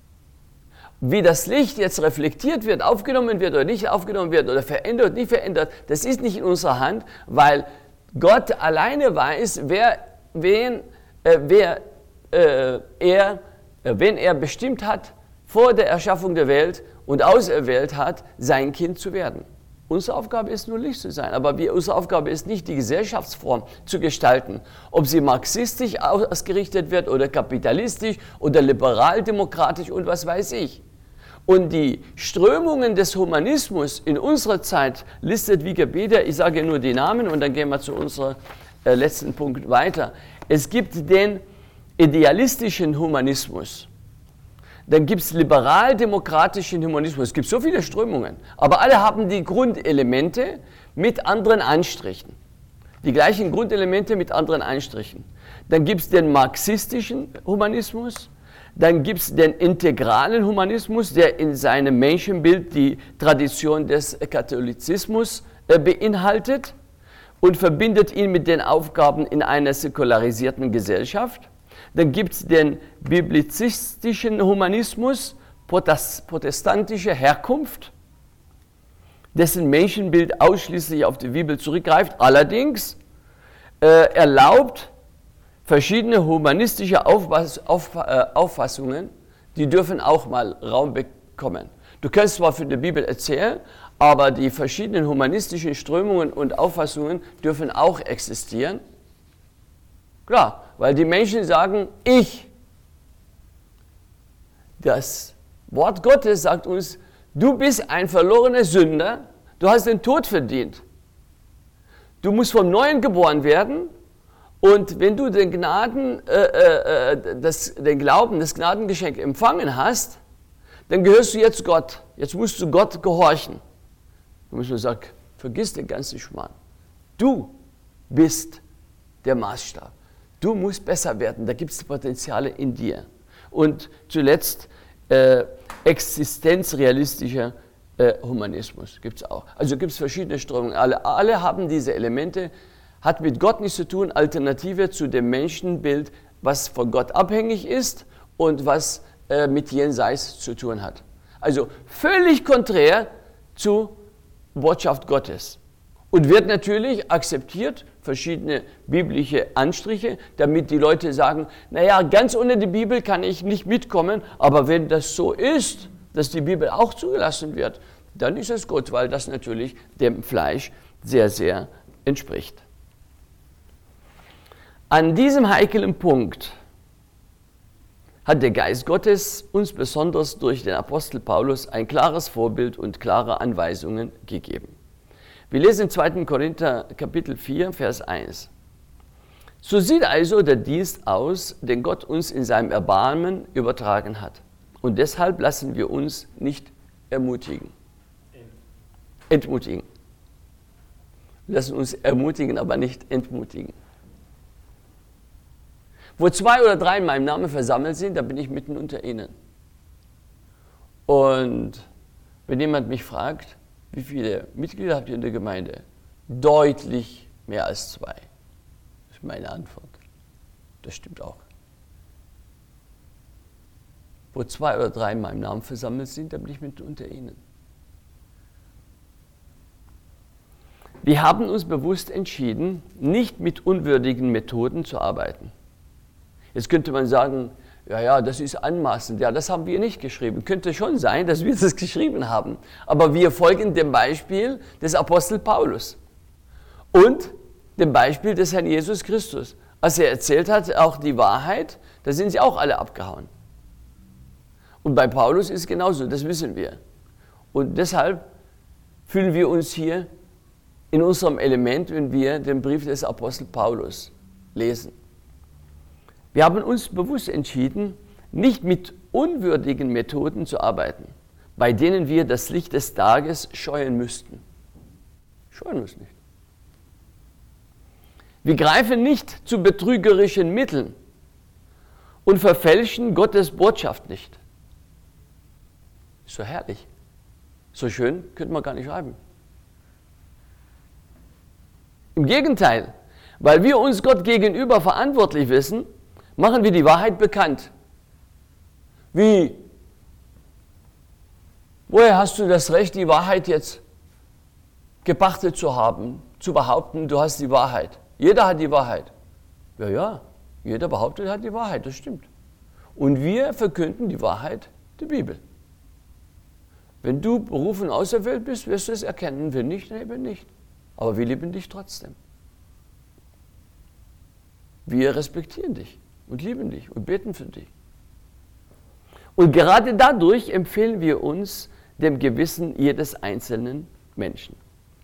Wie das Licht jetzt reflektiert wird, aufgenommen wird oder nicht aufgenommen wird oder verändert oder nicht verändert, das ist nicht in unserer Hand, weil Gott alleine weiß, wer, wen, äh, wer äh, er, äh, wen er bestimmt hat, vor der Erschaffung der Welt und auserwählt hat, sein Kind zu werden. Unsere Aufgabe ist nur Licht zu sein, aber wir, unsere Aufgabe ist nicht, die Gesellschaftsform zu gestalten. Ob sie marxistisch ausgerichtet wird oder kapitalistisch oder liberal-demokratisch und was weiß ich. Und die Strömungen des Humanismus in unserer Zeit listet Wikipedia, ich sage nur die Namen und dann gehen wir zu unserem äh, letzten Punkt weiter. Es gibt den idealistischen Humanismus. Dann gibt es liberal-demokratischen Humanismus. Es gibt so viele Strömungen, aber alle haben die Grundelemente mit anderen Anstrichen. Die gleichen Grundelemente mit anderen Anstrichen. Dann gibt es den marxistischen Humanismus, dann gibt es den integralen Humanismus, der in seinem Menschenbild die Tradition des Katholizismus äh, beinhaltet und verbindet ihn mit den Aufgaben in einer säkularisierten Gesellschaft. Dann gibt es den biblizistischen Humanismus, protestantischer Herkunft, dessen Menschenbild ausschließlich auf die Bibel zurückgreift, allerdings äh, erlaubt verschiedene humanistische Auffass, auf, äh, Auffassungen, die dürfen auch mal Raum bekommen. Du kannst zwar von der Bibel erzählen, aber die verschiedenen humanistischen Strömungen und Auffassungen dürfen auch existieren. Klar, weil die Menschen sagen, ich. Das Wort Gottes sagt uns, du bist ein verlorener Sünder, du hast den Tod verdient. Du musst vom Neuen geboren werden und wenn du den Gnaden, äh, äh, das, den Glauben, das Gnadengeschenk empfangen hast, dann gehörst du jetzt Gott. Jetzt musst du Gott gehorchen. Du musst nur sagen, vergiss den ganzen Schmarrn. Du bist der Maßstab. Du musst besser werden, da gibt es Potenziale in dir. Und zuletzt äh, existenzrealistischer äh, Humanismus gibt es auch. Also gibt es verschiedene Strömungen. Alle, alle haben diese Elemente, hat mit Gott nichts zu tun, Alternative zu dem Menschenbild, was von Gott abhängig ist und was äh, mit Jenseits zu tun hat. Also völlig konträr zur Botschaft Gottes. Und wird natürlich akzeptiert, verschiedene biblische Anstriche, damit die Leute sagen, naja, ganz ohne die Bibel kann ich nicht mitkommen, aber wenn das so ist, dass die Bibel auch zugelassen wird, dann ist es gut, weil das natürlich dem Fleisch sehr, sehr entspricht. An diesem heiklen Punkt hat der Geist Gottes uns besonders durch den Apostel Paulus ein klares Vorbild und klare Anweisungen gegeben. Wir lesen in zweiten Korinther Kapitel vier, Vers eins. So sieht also der Dienst aus, den Gott uns in seinem Erbarmen übertragen hat. Und deshalb lassen wir uns nicht ermutigen. Entmutigen. Wir lassen uns ermutigen, aber nicht entmutigen. Wo zwei oder drei in meinem Namen versammelt sind, da bin ich mitten unter ihnen. Und wenn jemand mich fragt, wie viele Mitglieder habt ihr in der Gemeinde? Deutlich mehr als zwei. Das ist meine Antwort. Das stimmt auch. Wo zwei oder drei in meinem Namen versammelt sind, da bin ich mitten unter ihnen. Wir haben uns bewusst entschieden, nicht mit unwürdigen Methoden zu arbeiten. Jetzt könnte man sagen, ja, ja, das ist anmaßend. Ja, das haben wir nicht geschrieben. Könnte schon sein, dass wir das geschrieben haben. Aber wir folgen dem Beispiel des Apostel Paulus und dem Beispiel des Herrn Jesus Christus. Als er erzählt hat, auch die Wahrheit, da sind sie auch alle abgehauen. Und bei Paulus ist es genauso, das wissen wir. Und deshalb fühlen wir uns hier in unserem Element, wenn wir den Brief des Apostel Paulus lesen. Wir haben uns bewusst entschieden, nicht mit unwürdigen Methoden zu arbeiten, bei denen wir das Licht des Tages scheuen müssten. Scheuen wir es nicht. Wir greifen nicht zu betrügerischen Mitteln und verfälschen Gottes Botschaft nicht. Ist so herrlich. So schön könnte man gar nicht schreiben. Im Gegenteil, weil wir uns Gott gegenüber verantwortlich wissen, machen wir die Wahrheit bekannt. Wie? Woher hast du das Recht, die Wahrheit jetzt gepachtet zu haben, zu behaupten, du hast die Wahrheit? Jeder hat die Wahrheit. Ja, ja, jeder behauptet, er hat die Wahrheit, das stimmt. Und wir verkünden die Wahrheit der Bibel. Wenn du berufen auserwählt bist, wirst du es erkennen. Wenn nicht, dann eben nicht. Aber wir lieben dich trotzdem. Wir respektieren dich und lieben dich und beten für dich. Und gerade dadurch empfehlen wir uns dem Gewissen jedes einzelnen Menschen.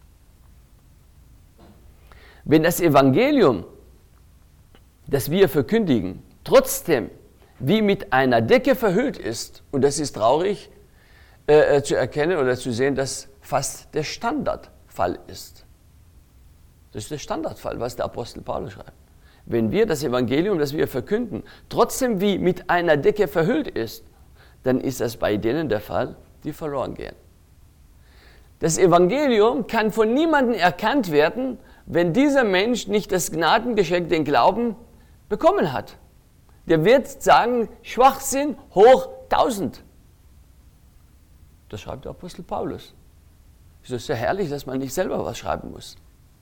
Wenn das Evangelium, das wir verkündigen, trotzdem wie mit einer Decke verhüllt ist, und das ist traurig äh, zu erkennen oder zu sehen, dass fast der Standardfall ist. Das ist der Standardfall, was der Apostel Paulus schreibt. Wenn wir das Evangelium, das wir verkünden, trotzdem wie mit einer Decke verhüllt ist, dann ist das bei denen der Fall, die verloren gehen. Das Evangelium kann von niemandem erkannt werden, wenn dieser Mensch nicht das Gnadengeschenk, den Glauben, bekommen hat. Der wird sagen, Schwachsinn hoch tausend. Das schreibt der Apostel Paulus. Es ist so herrlich, dass man nicht selber was schreiben muss.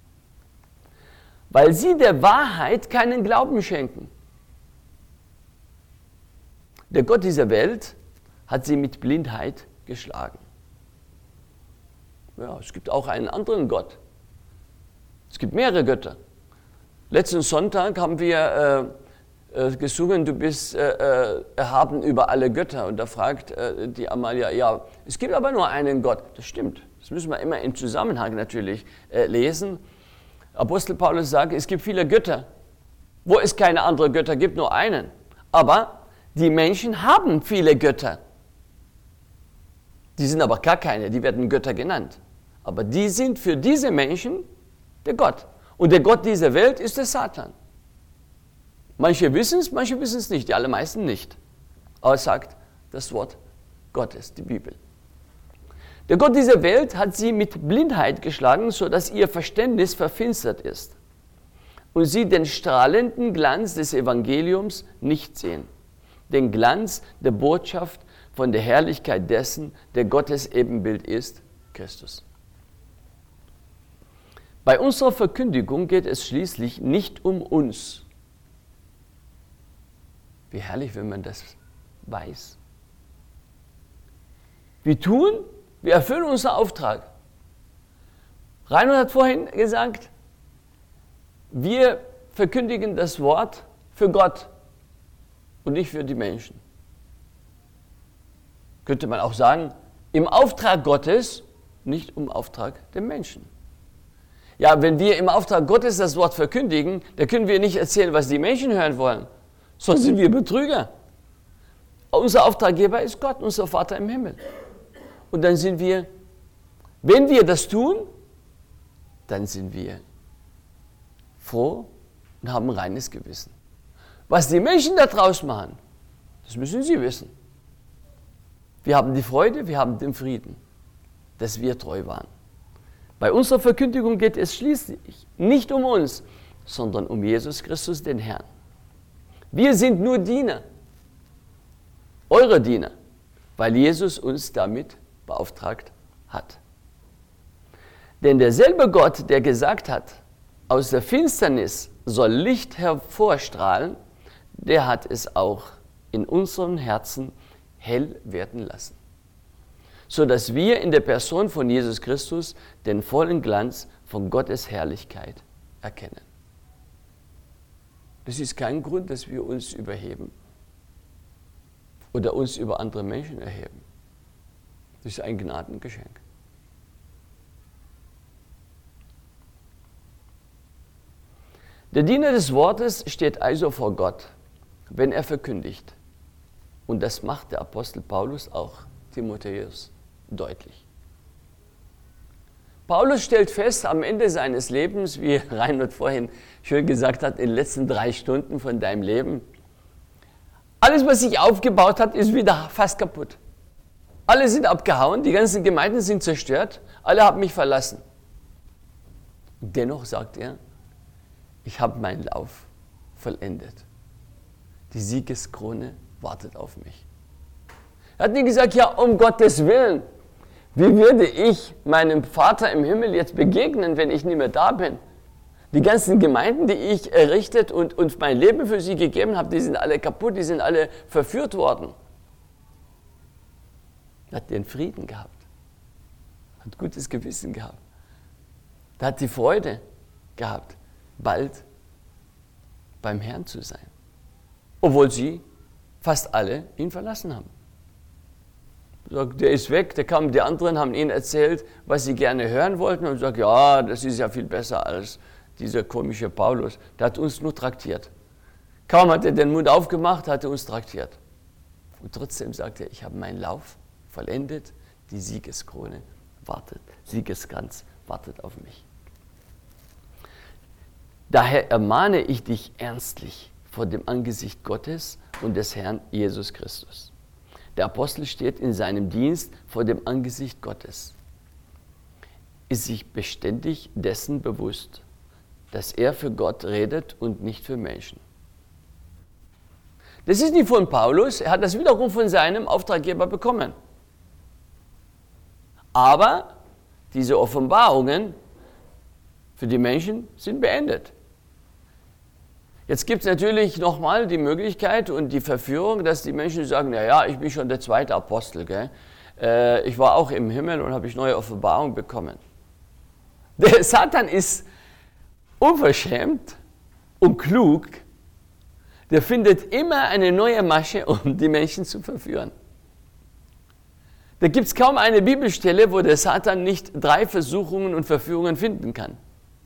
Weil sie der Wahrheit keinen Glauben schenken. Der Gott dieser Welt hat sie mit Blindheit geschlagen. Ja, es gibt auch einen anderen Gott. Es gibt mehrere Götter. Letzten Sonntag haben wir äh, äh, gesungen, du bist äh, erhaben über alle Götter. Und da fragt äh, die Amalia, ja, es gibt aber nur einen Gott. Das stimmt. Das müssen wir immer im Zusammenhang natürlich äh, lesen. Apostel Paulus sagt, es gibt viele Götter, wo es keine anderen Götter gibt, nur einen. Aber die Menschen haben viele Götter. Die sind aber gar keine, die werden Götter genannt. Aber die sind für diese Menschen der Gott. Und der Gott dieser Welt ist der Satan. Manche wissen es, manche wissen es nicht, die allermeisten nicht. Aber es sagt das Wort Gottes, die Bibel. Der Gott dieser Welt hat sie mit Blindheit geschlagen, sodass ihr Verständnis verfinstert ist und sie den strahlenden Glanz des Evangeliums nicht sehen. Den Glanz der Botschaft von der Herrlichkeit dessen, der Gottes Ebenbild ist, Christus. Bei unserer Verkündigung geht es schließlich nicht um uns. Wie herrlich, wenn man das weiß. Wir tun, wir erfüllen unseren Auftrag. Reinhold hat vorhin gesagt, wir verkündigen das Wort für Gott und nicht für die Menschen. Könnte man auch sagen, im Auftrag Gottes, nicht im Auftrag der Menschen. Ja, wenn wir im Auftrag Gottes das Wort verkündigen, dann können wir nicht erzählen, was die Menschen hören wollen, sonst sind wir Betrüger. Unser Auftraggeber ist Gott, unser Vater im Himmel. Und dann sind wir, wenn wir das tun, dann sind wir froh und haben ein reines Gewissen. Was die Menschen da draußen machen, das müssen sie wissen. Wir haben die Freude, wir haben den Frieden, dass wir treu waren. Bei unserer Verkündigung geht es schließlich nicht um uns, sondern um Jesus Christus, den Herrn. Wir sind nur Diener, eure Diener, weil Jesus uns damit beauftragt hat. Denn derselbe Gott, der gesagt hat, aus der Finsternis soll Licht hervorstrahlen, der hat es auch in unseren Herzen hell werden lassen, sodass wir in der Person von Jesus Christus den vollen Glanz von Gottes Herrlichkeit erkennen. Das ist kein Grund, dass wir uns überheben oder uns über andere Menschen erheben. Das ist ein Gnadengeschenk. Der Diener des Wortes steht also vor Gott, wenn er verkündigt. Und das macht der Apostel Paulus auch Timotheus deutlich. Paulus stellt fest, am Ende seines Lebens, wie Reinhold vorhin schön gesagt hat, in den letzten drei Stunden von deinem Leben, alles, was sich aufgebaut hat, ist wieder fast kaputt. Alle sind abgehauen, die ganzen Gemeinden sind zerstört, alle haben mich verlassen. Dennoch sagt er, ich habe meinen Lauf vollendet. Die Siegeskrone wartet auf mich. Er hat nicht gesagt, ja, um Gottes Willen, wie würde ich meinem Vater im Himmel jetzt begegnen, wenn ich nicht mehr da bin? Die ganzen Gemeinden, die ich errichtet und, und mein Leben für sie gegeben habe, die sind alle kaputt, die sind alle verführt worden. Er hat den Frieden gehabt, hat gutes Gewissen gehabt, er hat die Freude gehabt, bald beim Herrn zu sein, obwohl sie fast alle ihn verlassen haben. Sagt, der ist weg, da kamen die anderen, haben ihnen erzählt, was sie gerne hören wollten und sagt, ja, das ist ja viel besser als dieser komische Paulus. Der hat uns nur traktiert. Kaum hat er den Mund aufgemacht, hat er uns traktiert. Und trotzdem sagt er, ich habe meinen Lauf vollendet, die Siegeskrone wartet, Siegeskranz wartet auf mich. Daher ermahne ich dich ernstlich vor dem Angesicht Gottes und des Herrn Jesus Christus. Der Apostel steht in seinem Dienst vor dem Angesicht Gottes, ist sich beständig dessen bewusst, dass er für Gott redet und nicht für Menschen. Das ist nicht von Paulus, er hat das wiederum von seinem Auftraggeber bekommen. Aber diese Offenbarungen für die Menschen sind beendet. Jetzt gibt es natürlich nochmal die Möglichkeit und die Verführung, dass die Menschen sagen, naja, ich bin schon der zweite Apostel, gell? Äh, ich war auch im Himmel und habe ich neue Offenbarungen bekommen. Der Satan ist unverschämt und klug, der findet immer eine neue Masche, um die Menschen zu verführen. Da gibt es kaum eine Bibelstelle, wo der Satan nicht drei Versuchungen und Verführungen finden kann.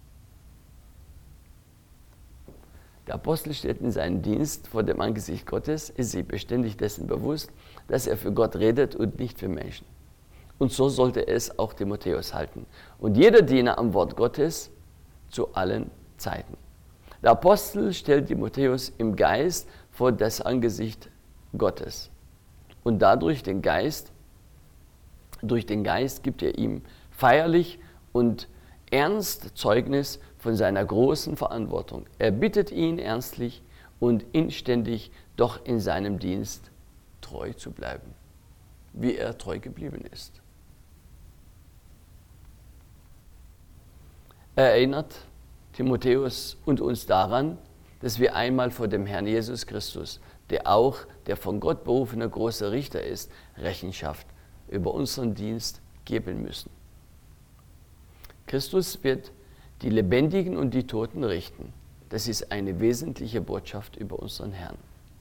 Der Apostel steht in seinem Dienst vor dem Angesicht Gottes, ist sich beständig dessen bewusst, dass er für Gott redet und nicht für Menschen. Und so sollte es auch Timotheus halten. Und jeder Diener am Wort Gottes zu allen Zeiten. Der Apostel stellt Timotheus im Geist vor das Angesicht Gottes. Und dadurch den Geist, durch den Geist gibt er ihm feierlich und ernst Zeugnis von seiner großen Verantwortung. Er bittet ihn ernstlich und inständig, doch in seinem Dienst treu zu bleiben, wie er treu geblieben ist. Er erinnert Timotheus und uns daran, dass wir einmal vor dem Herrn Jesus Christus, der auch der von Gott berufene große Richter ist, Rechenschaft über unseren Dienst geben müssen. Christus wird die Lebendigen und die Toten richten. Das ist eine wesentliche Botschaft über unseren Herrn.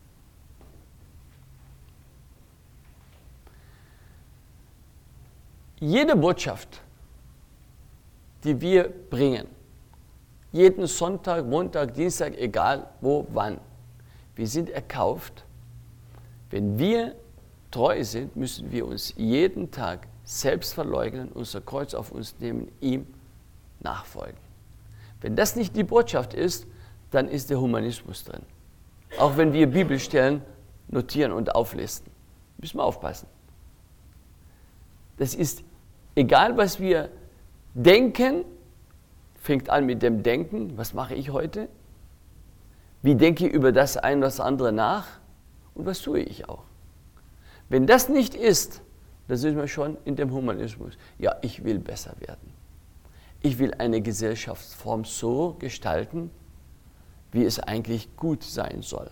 Jede Botschaft, die wir bringen, jeden Sonntag, Montag, Dienstag, egal wo, wann, wir sind erkauft. Wenn wir treu sind, müssen wir uns jeden Tag selbst verleugnen, unser Kreuz auf uns nehmen, ihm nachfolgen. Wenn das nicht die Botschaft ist, dann ist der Humanismus drin. Auch wenn wir Bibelstellen notieren und auflisten, müssen wir aufpassen. Das ist egal, was wir denken, fängt an mit dem Denken, was mache ich heute? Wie denke ich über das ein oder das andere nach? Und was tue ich auch? Wenn das nicht ist, dann sind wir schon in dem Humanismus. Ja, ich will besser werden. Ich will eine Gesellschaftsform so gestalten, wie es eigentlich gut sein soll.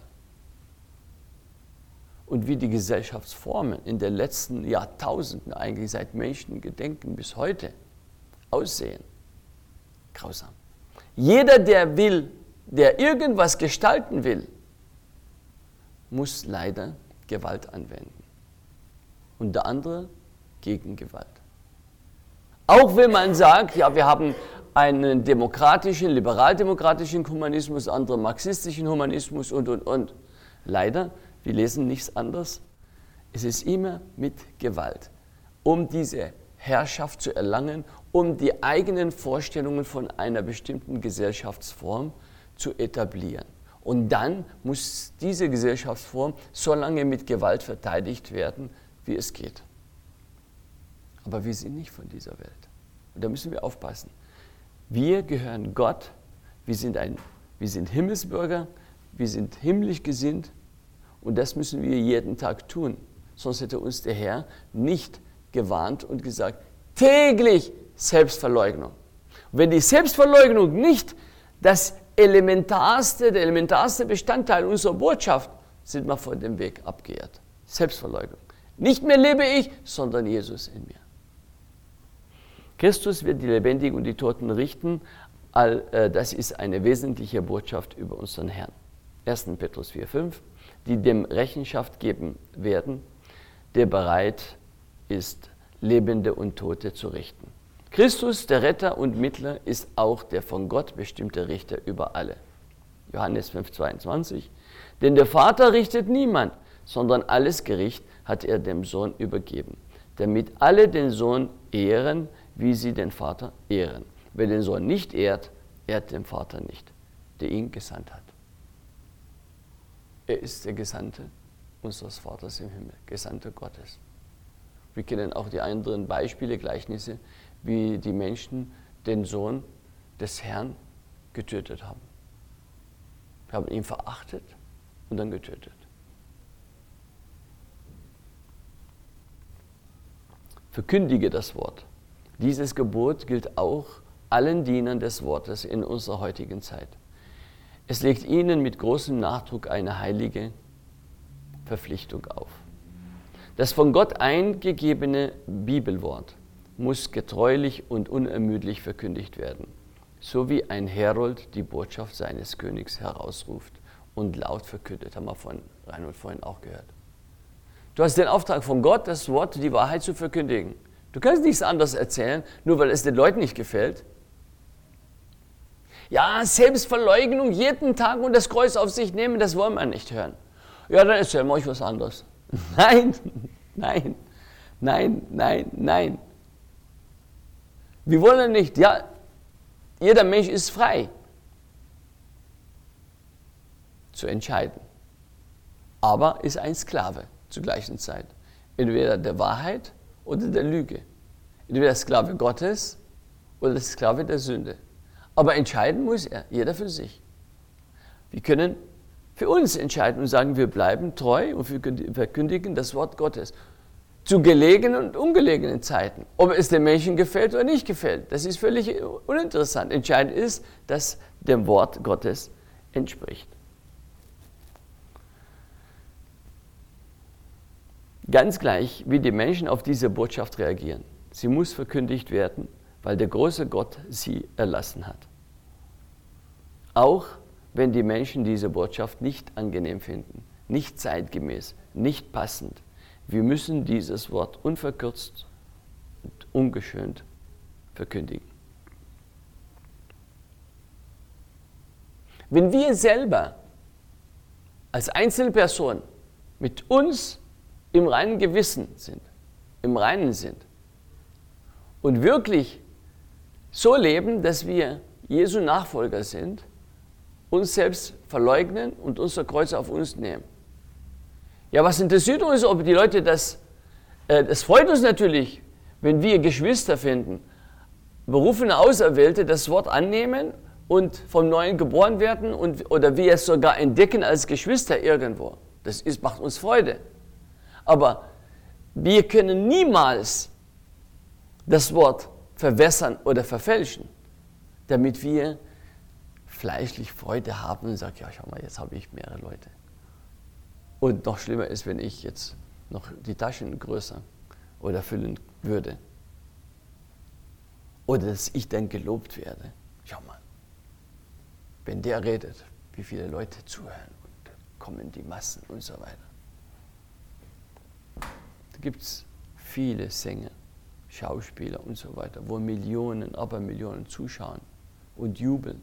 Und wie die Gesellschaftsformen in den letzten Jahrtausenden, eigentlich seit Menschengedenken bis heute, aussehen. Grausam. Jeder, der will, der irgendwas gestalten will, muss leider Gewalt anwenden. Und der andere gegen Gewalt. Auch wenn man sagt, ja, wir haben einen demokratischen, liberaldemokratischen Humanismus, andere marxistischen Humanismus und, und, und. Leider, wir lesen nichts anderes. Es ist immer mit Gewalt, um diese Herrschaft zu erlangen, um die eigenen Vorstellungen von einer bestimmten Gesellschaftsform zu etablieren. Und dann muss diese Gesellschaftsform so lange mit Gewalt verteidigt werden, wie es geht. Aber wir sind nicht von dieser Welt. Und da müssen wir aufpassen. Wir gehören Gott, wir sind, ein, wir sind Himmelsbürger, wir sind himmlisch gesinnt und das müssen wir jeden Tag tun. Sonst hätte uns der Herr nicht gewarnt und gesagt, täglich Selbstverleugnung. Und wenn die Selbstverleugnung nicht das elementarste, der elementarste Bestandteil unserer Botschaft, sind wir von dem Weg abgeirrt. Selbstverleugnung. Nicht mehr lebe ich, sondern Jesus in mir. Christus wird die Lebendigen und die Toten richten. Das ist eine wesentliche Botschaft über unseren Herrn. erster Petrus vier, fünf, die dem Rechenschaft geben werden, der bereit ist, Lebende und Tote zu richten. Christus, der Retter und Mittler, ist auch der von Gott bestimmte Richter über alle. Johannes fünf, zweiundzwanzig. Denn der Vater richtet niemand, sondern alles Gericht hat er dem Sohn übergeben, damit alle den Sohn ehren, wie sie den Vater ehren. Wer den Sohn nicht ehrt, ehrt den Vater nicht, der ihn gesandt hat. Er ist der Gesandte unseres Vaters im Himmel, Gesandter Gottes. Wir kennen auch die anderen Beispiele, Gleichnisse, wie die Menschen den Sohn des Herrn getötet haben. Wir haben ihn verachtet und dann getötet. Verkündige das Wort. Dieses Gebot gilt auch allen Dienern des Wortes in unserer heutigen Zeit. Es legt ihnen mit großem Nachdruck eine heilige Verpflichtung auf. Das von Gott eingegebene Bibelwort muss getreulich und unermüdlich verkündigt werden, so wie ein Herold die Botschaft seines Königs herausruft und laut verkündet, haben wir von Reinhold vorhin auch gehört. Du hast den Auftrag von Gott, das Wort, die Wahrheit zu verkündigen. Du kannst nichts anderes erzählen, nur weil es den Leuten nicht gefällt. Ja, Selbstverleugnung jeden Tag und das Kreuz auf sich nehmen, das wollen wir nicht hören. Ja, dann erzählen wir euch was anderes. Nein, nein, nein, nein, nein. Wir wollen nicht, ja, jeder Mensch ist frei. zu entscheiden. Aber ist ein Sklave zur gleichen Zeit. Entweder der Wahrheit oder der Lüge. Entweder Sklave Gottes oder der Sklave der Sünde. Aber entscheiden muss er, jeder für sich. Wir können für uns entscheiden und sagen, wir bleiben treu und wir verkündigen das Wort Gottes. Zu gelegenen und ungelegenen Zeiten. Ob es den Menschen gefällt oder nicht gefällt, das ist völlig uninteressant. Entscheidend ist, dass dem Wort Gottes entspricht. Ganz gleich, wie die Menschen auf diese Botschaft reagieren. Sie muss verkündigt werden, weil der große Gott sie erlassen hat. Auch wenn die Menschen diese Botschaft nicht angenehm finden, nicht zeitgemäß, nicht passend. Wir müssen dieses Wort unverkürzt und ungeschönt verkündigen. Wenn wir selber als Einzelperson mit uns im reinen Gewissen sind, im Reinen sind und wirklich so leben, dass wir Jesu Nachfolger sind, uns selbst verleugnen und unser Kreuz auf uns nehmen. Ja, was interessiert uns, ob die Leute das, äh, das freut uns natürlich, wenn wir Geschwister finden, berufene Auserwählte das Wort annehmen und vom Neuen geboren werden und, oder wir es sogar entdecken als Geschwister irgendwo. Das ist, macht uns Freude. Aber wir können niemals das Wort verwässern oder verfälschen, damit wir fleischlich Freude haben und sagen, ja, schau mal, jetzt habe ich mehrere Leute. Und noch schlimmer ist, wenn ich jetzt noch die Taschen größer oder füllen würde. Oder dass ich dann gelobt werde. Schau mal, wenn der redet, wie viele Leute zuhören und kommen die Massen und so weiter. Da gibt es viele Sänger, Schauspieler und so weiter, wo Millionen, aber Millionen zuschauen und jubeln.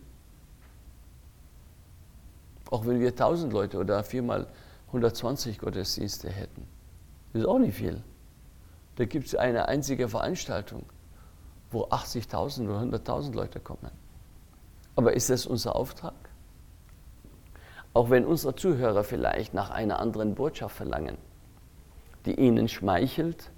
Auch wenn wir tausend Leute oder viermal hundertzwanzig Gottesdienste hätten. Das ist auch nicht viel. Da gibt es eine einzige Veranstaltung, wo achtzigtausend oder hunderttausend Leute kommen. Aber ist das unser Auftrag? Auch wenn unsere Zuhörer vielleicht nach einer anderen Botschaft verlangen, die ihnen schmeichelt.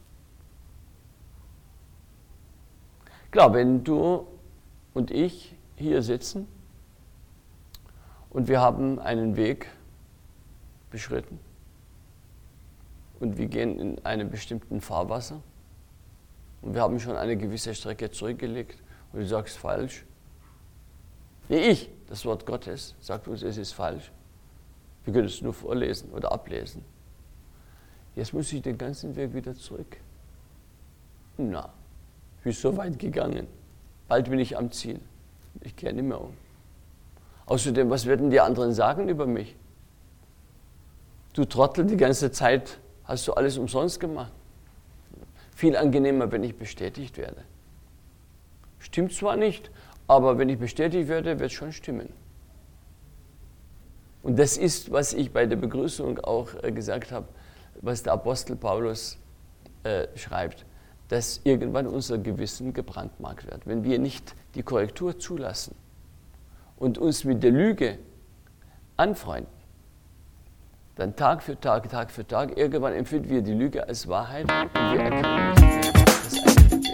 Klar, wenn du und ich hier sitzen und wir haben einen Weg beschritten und wir gehen in einem bestimmten Fahrwasser und wir haben schon eine gewisse Strecke zurückgelegt und du sagst falsch. Wie ich, das Wort Gottes sagt uns, es ist falsch. Wir können es nur vorlesen oder ablesen. Jetzt muss ich den ganzen Weg wieder zurück. Na, ich bin so weit gegangen. Bald bin ich am Ziel. Ich kehre nicht mehr um. Außerdem, was werden die anderen sagen über mich? Du Trottel, die ganze Zeit hast du alles umsonst gemacht. Viel angenehmer, wenn ich bestätigt werde. Stimmt zwar nicht, aber wenn ich bestätigt werde, wird es schon stimmen. Und das ist, was ich bei der Begrüßung auch äh, gesagt habe, was der Apostel Paulus äh, schreibt, dass irgendwann unser Gewissen gebrandmarkt wird. Wenn wir nicht die Korrektur zulassen und uns mit der Lüge anfreunden, dann Tag für Tag, Tag für Tag, irgendwann empfinden wir die Lüge als Wahrheit und wir erkennen nicht mehr, dass es eine Lüge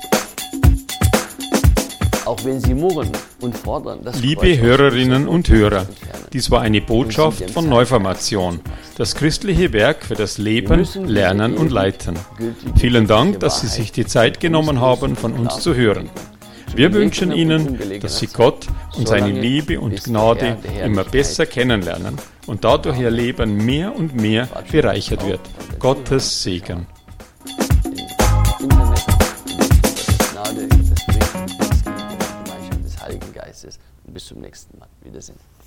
ist. Auch wenn sie murren und fordern, dass Liebe Hörerinnen und Hörer, dies war eine Botschaft von Neuformation, das christliche Werk für das Leben, Lernen und Leiten. Vielen Dank, dass Sie sich die Zeit genommen haben, von uns zu hören. Wir wünschen Ihnen, dass Sie Gott und seine Liebe und Gnade immer besser kennenlernen und dadurch Ihr Leben mehr und mehr bereichert wird. Gottes Segen. Bis zum nächsten Mal. Wiedersehen.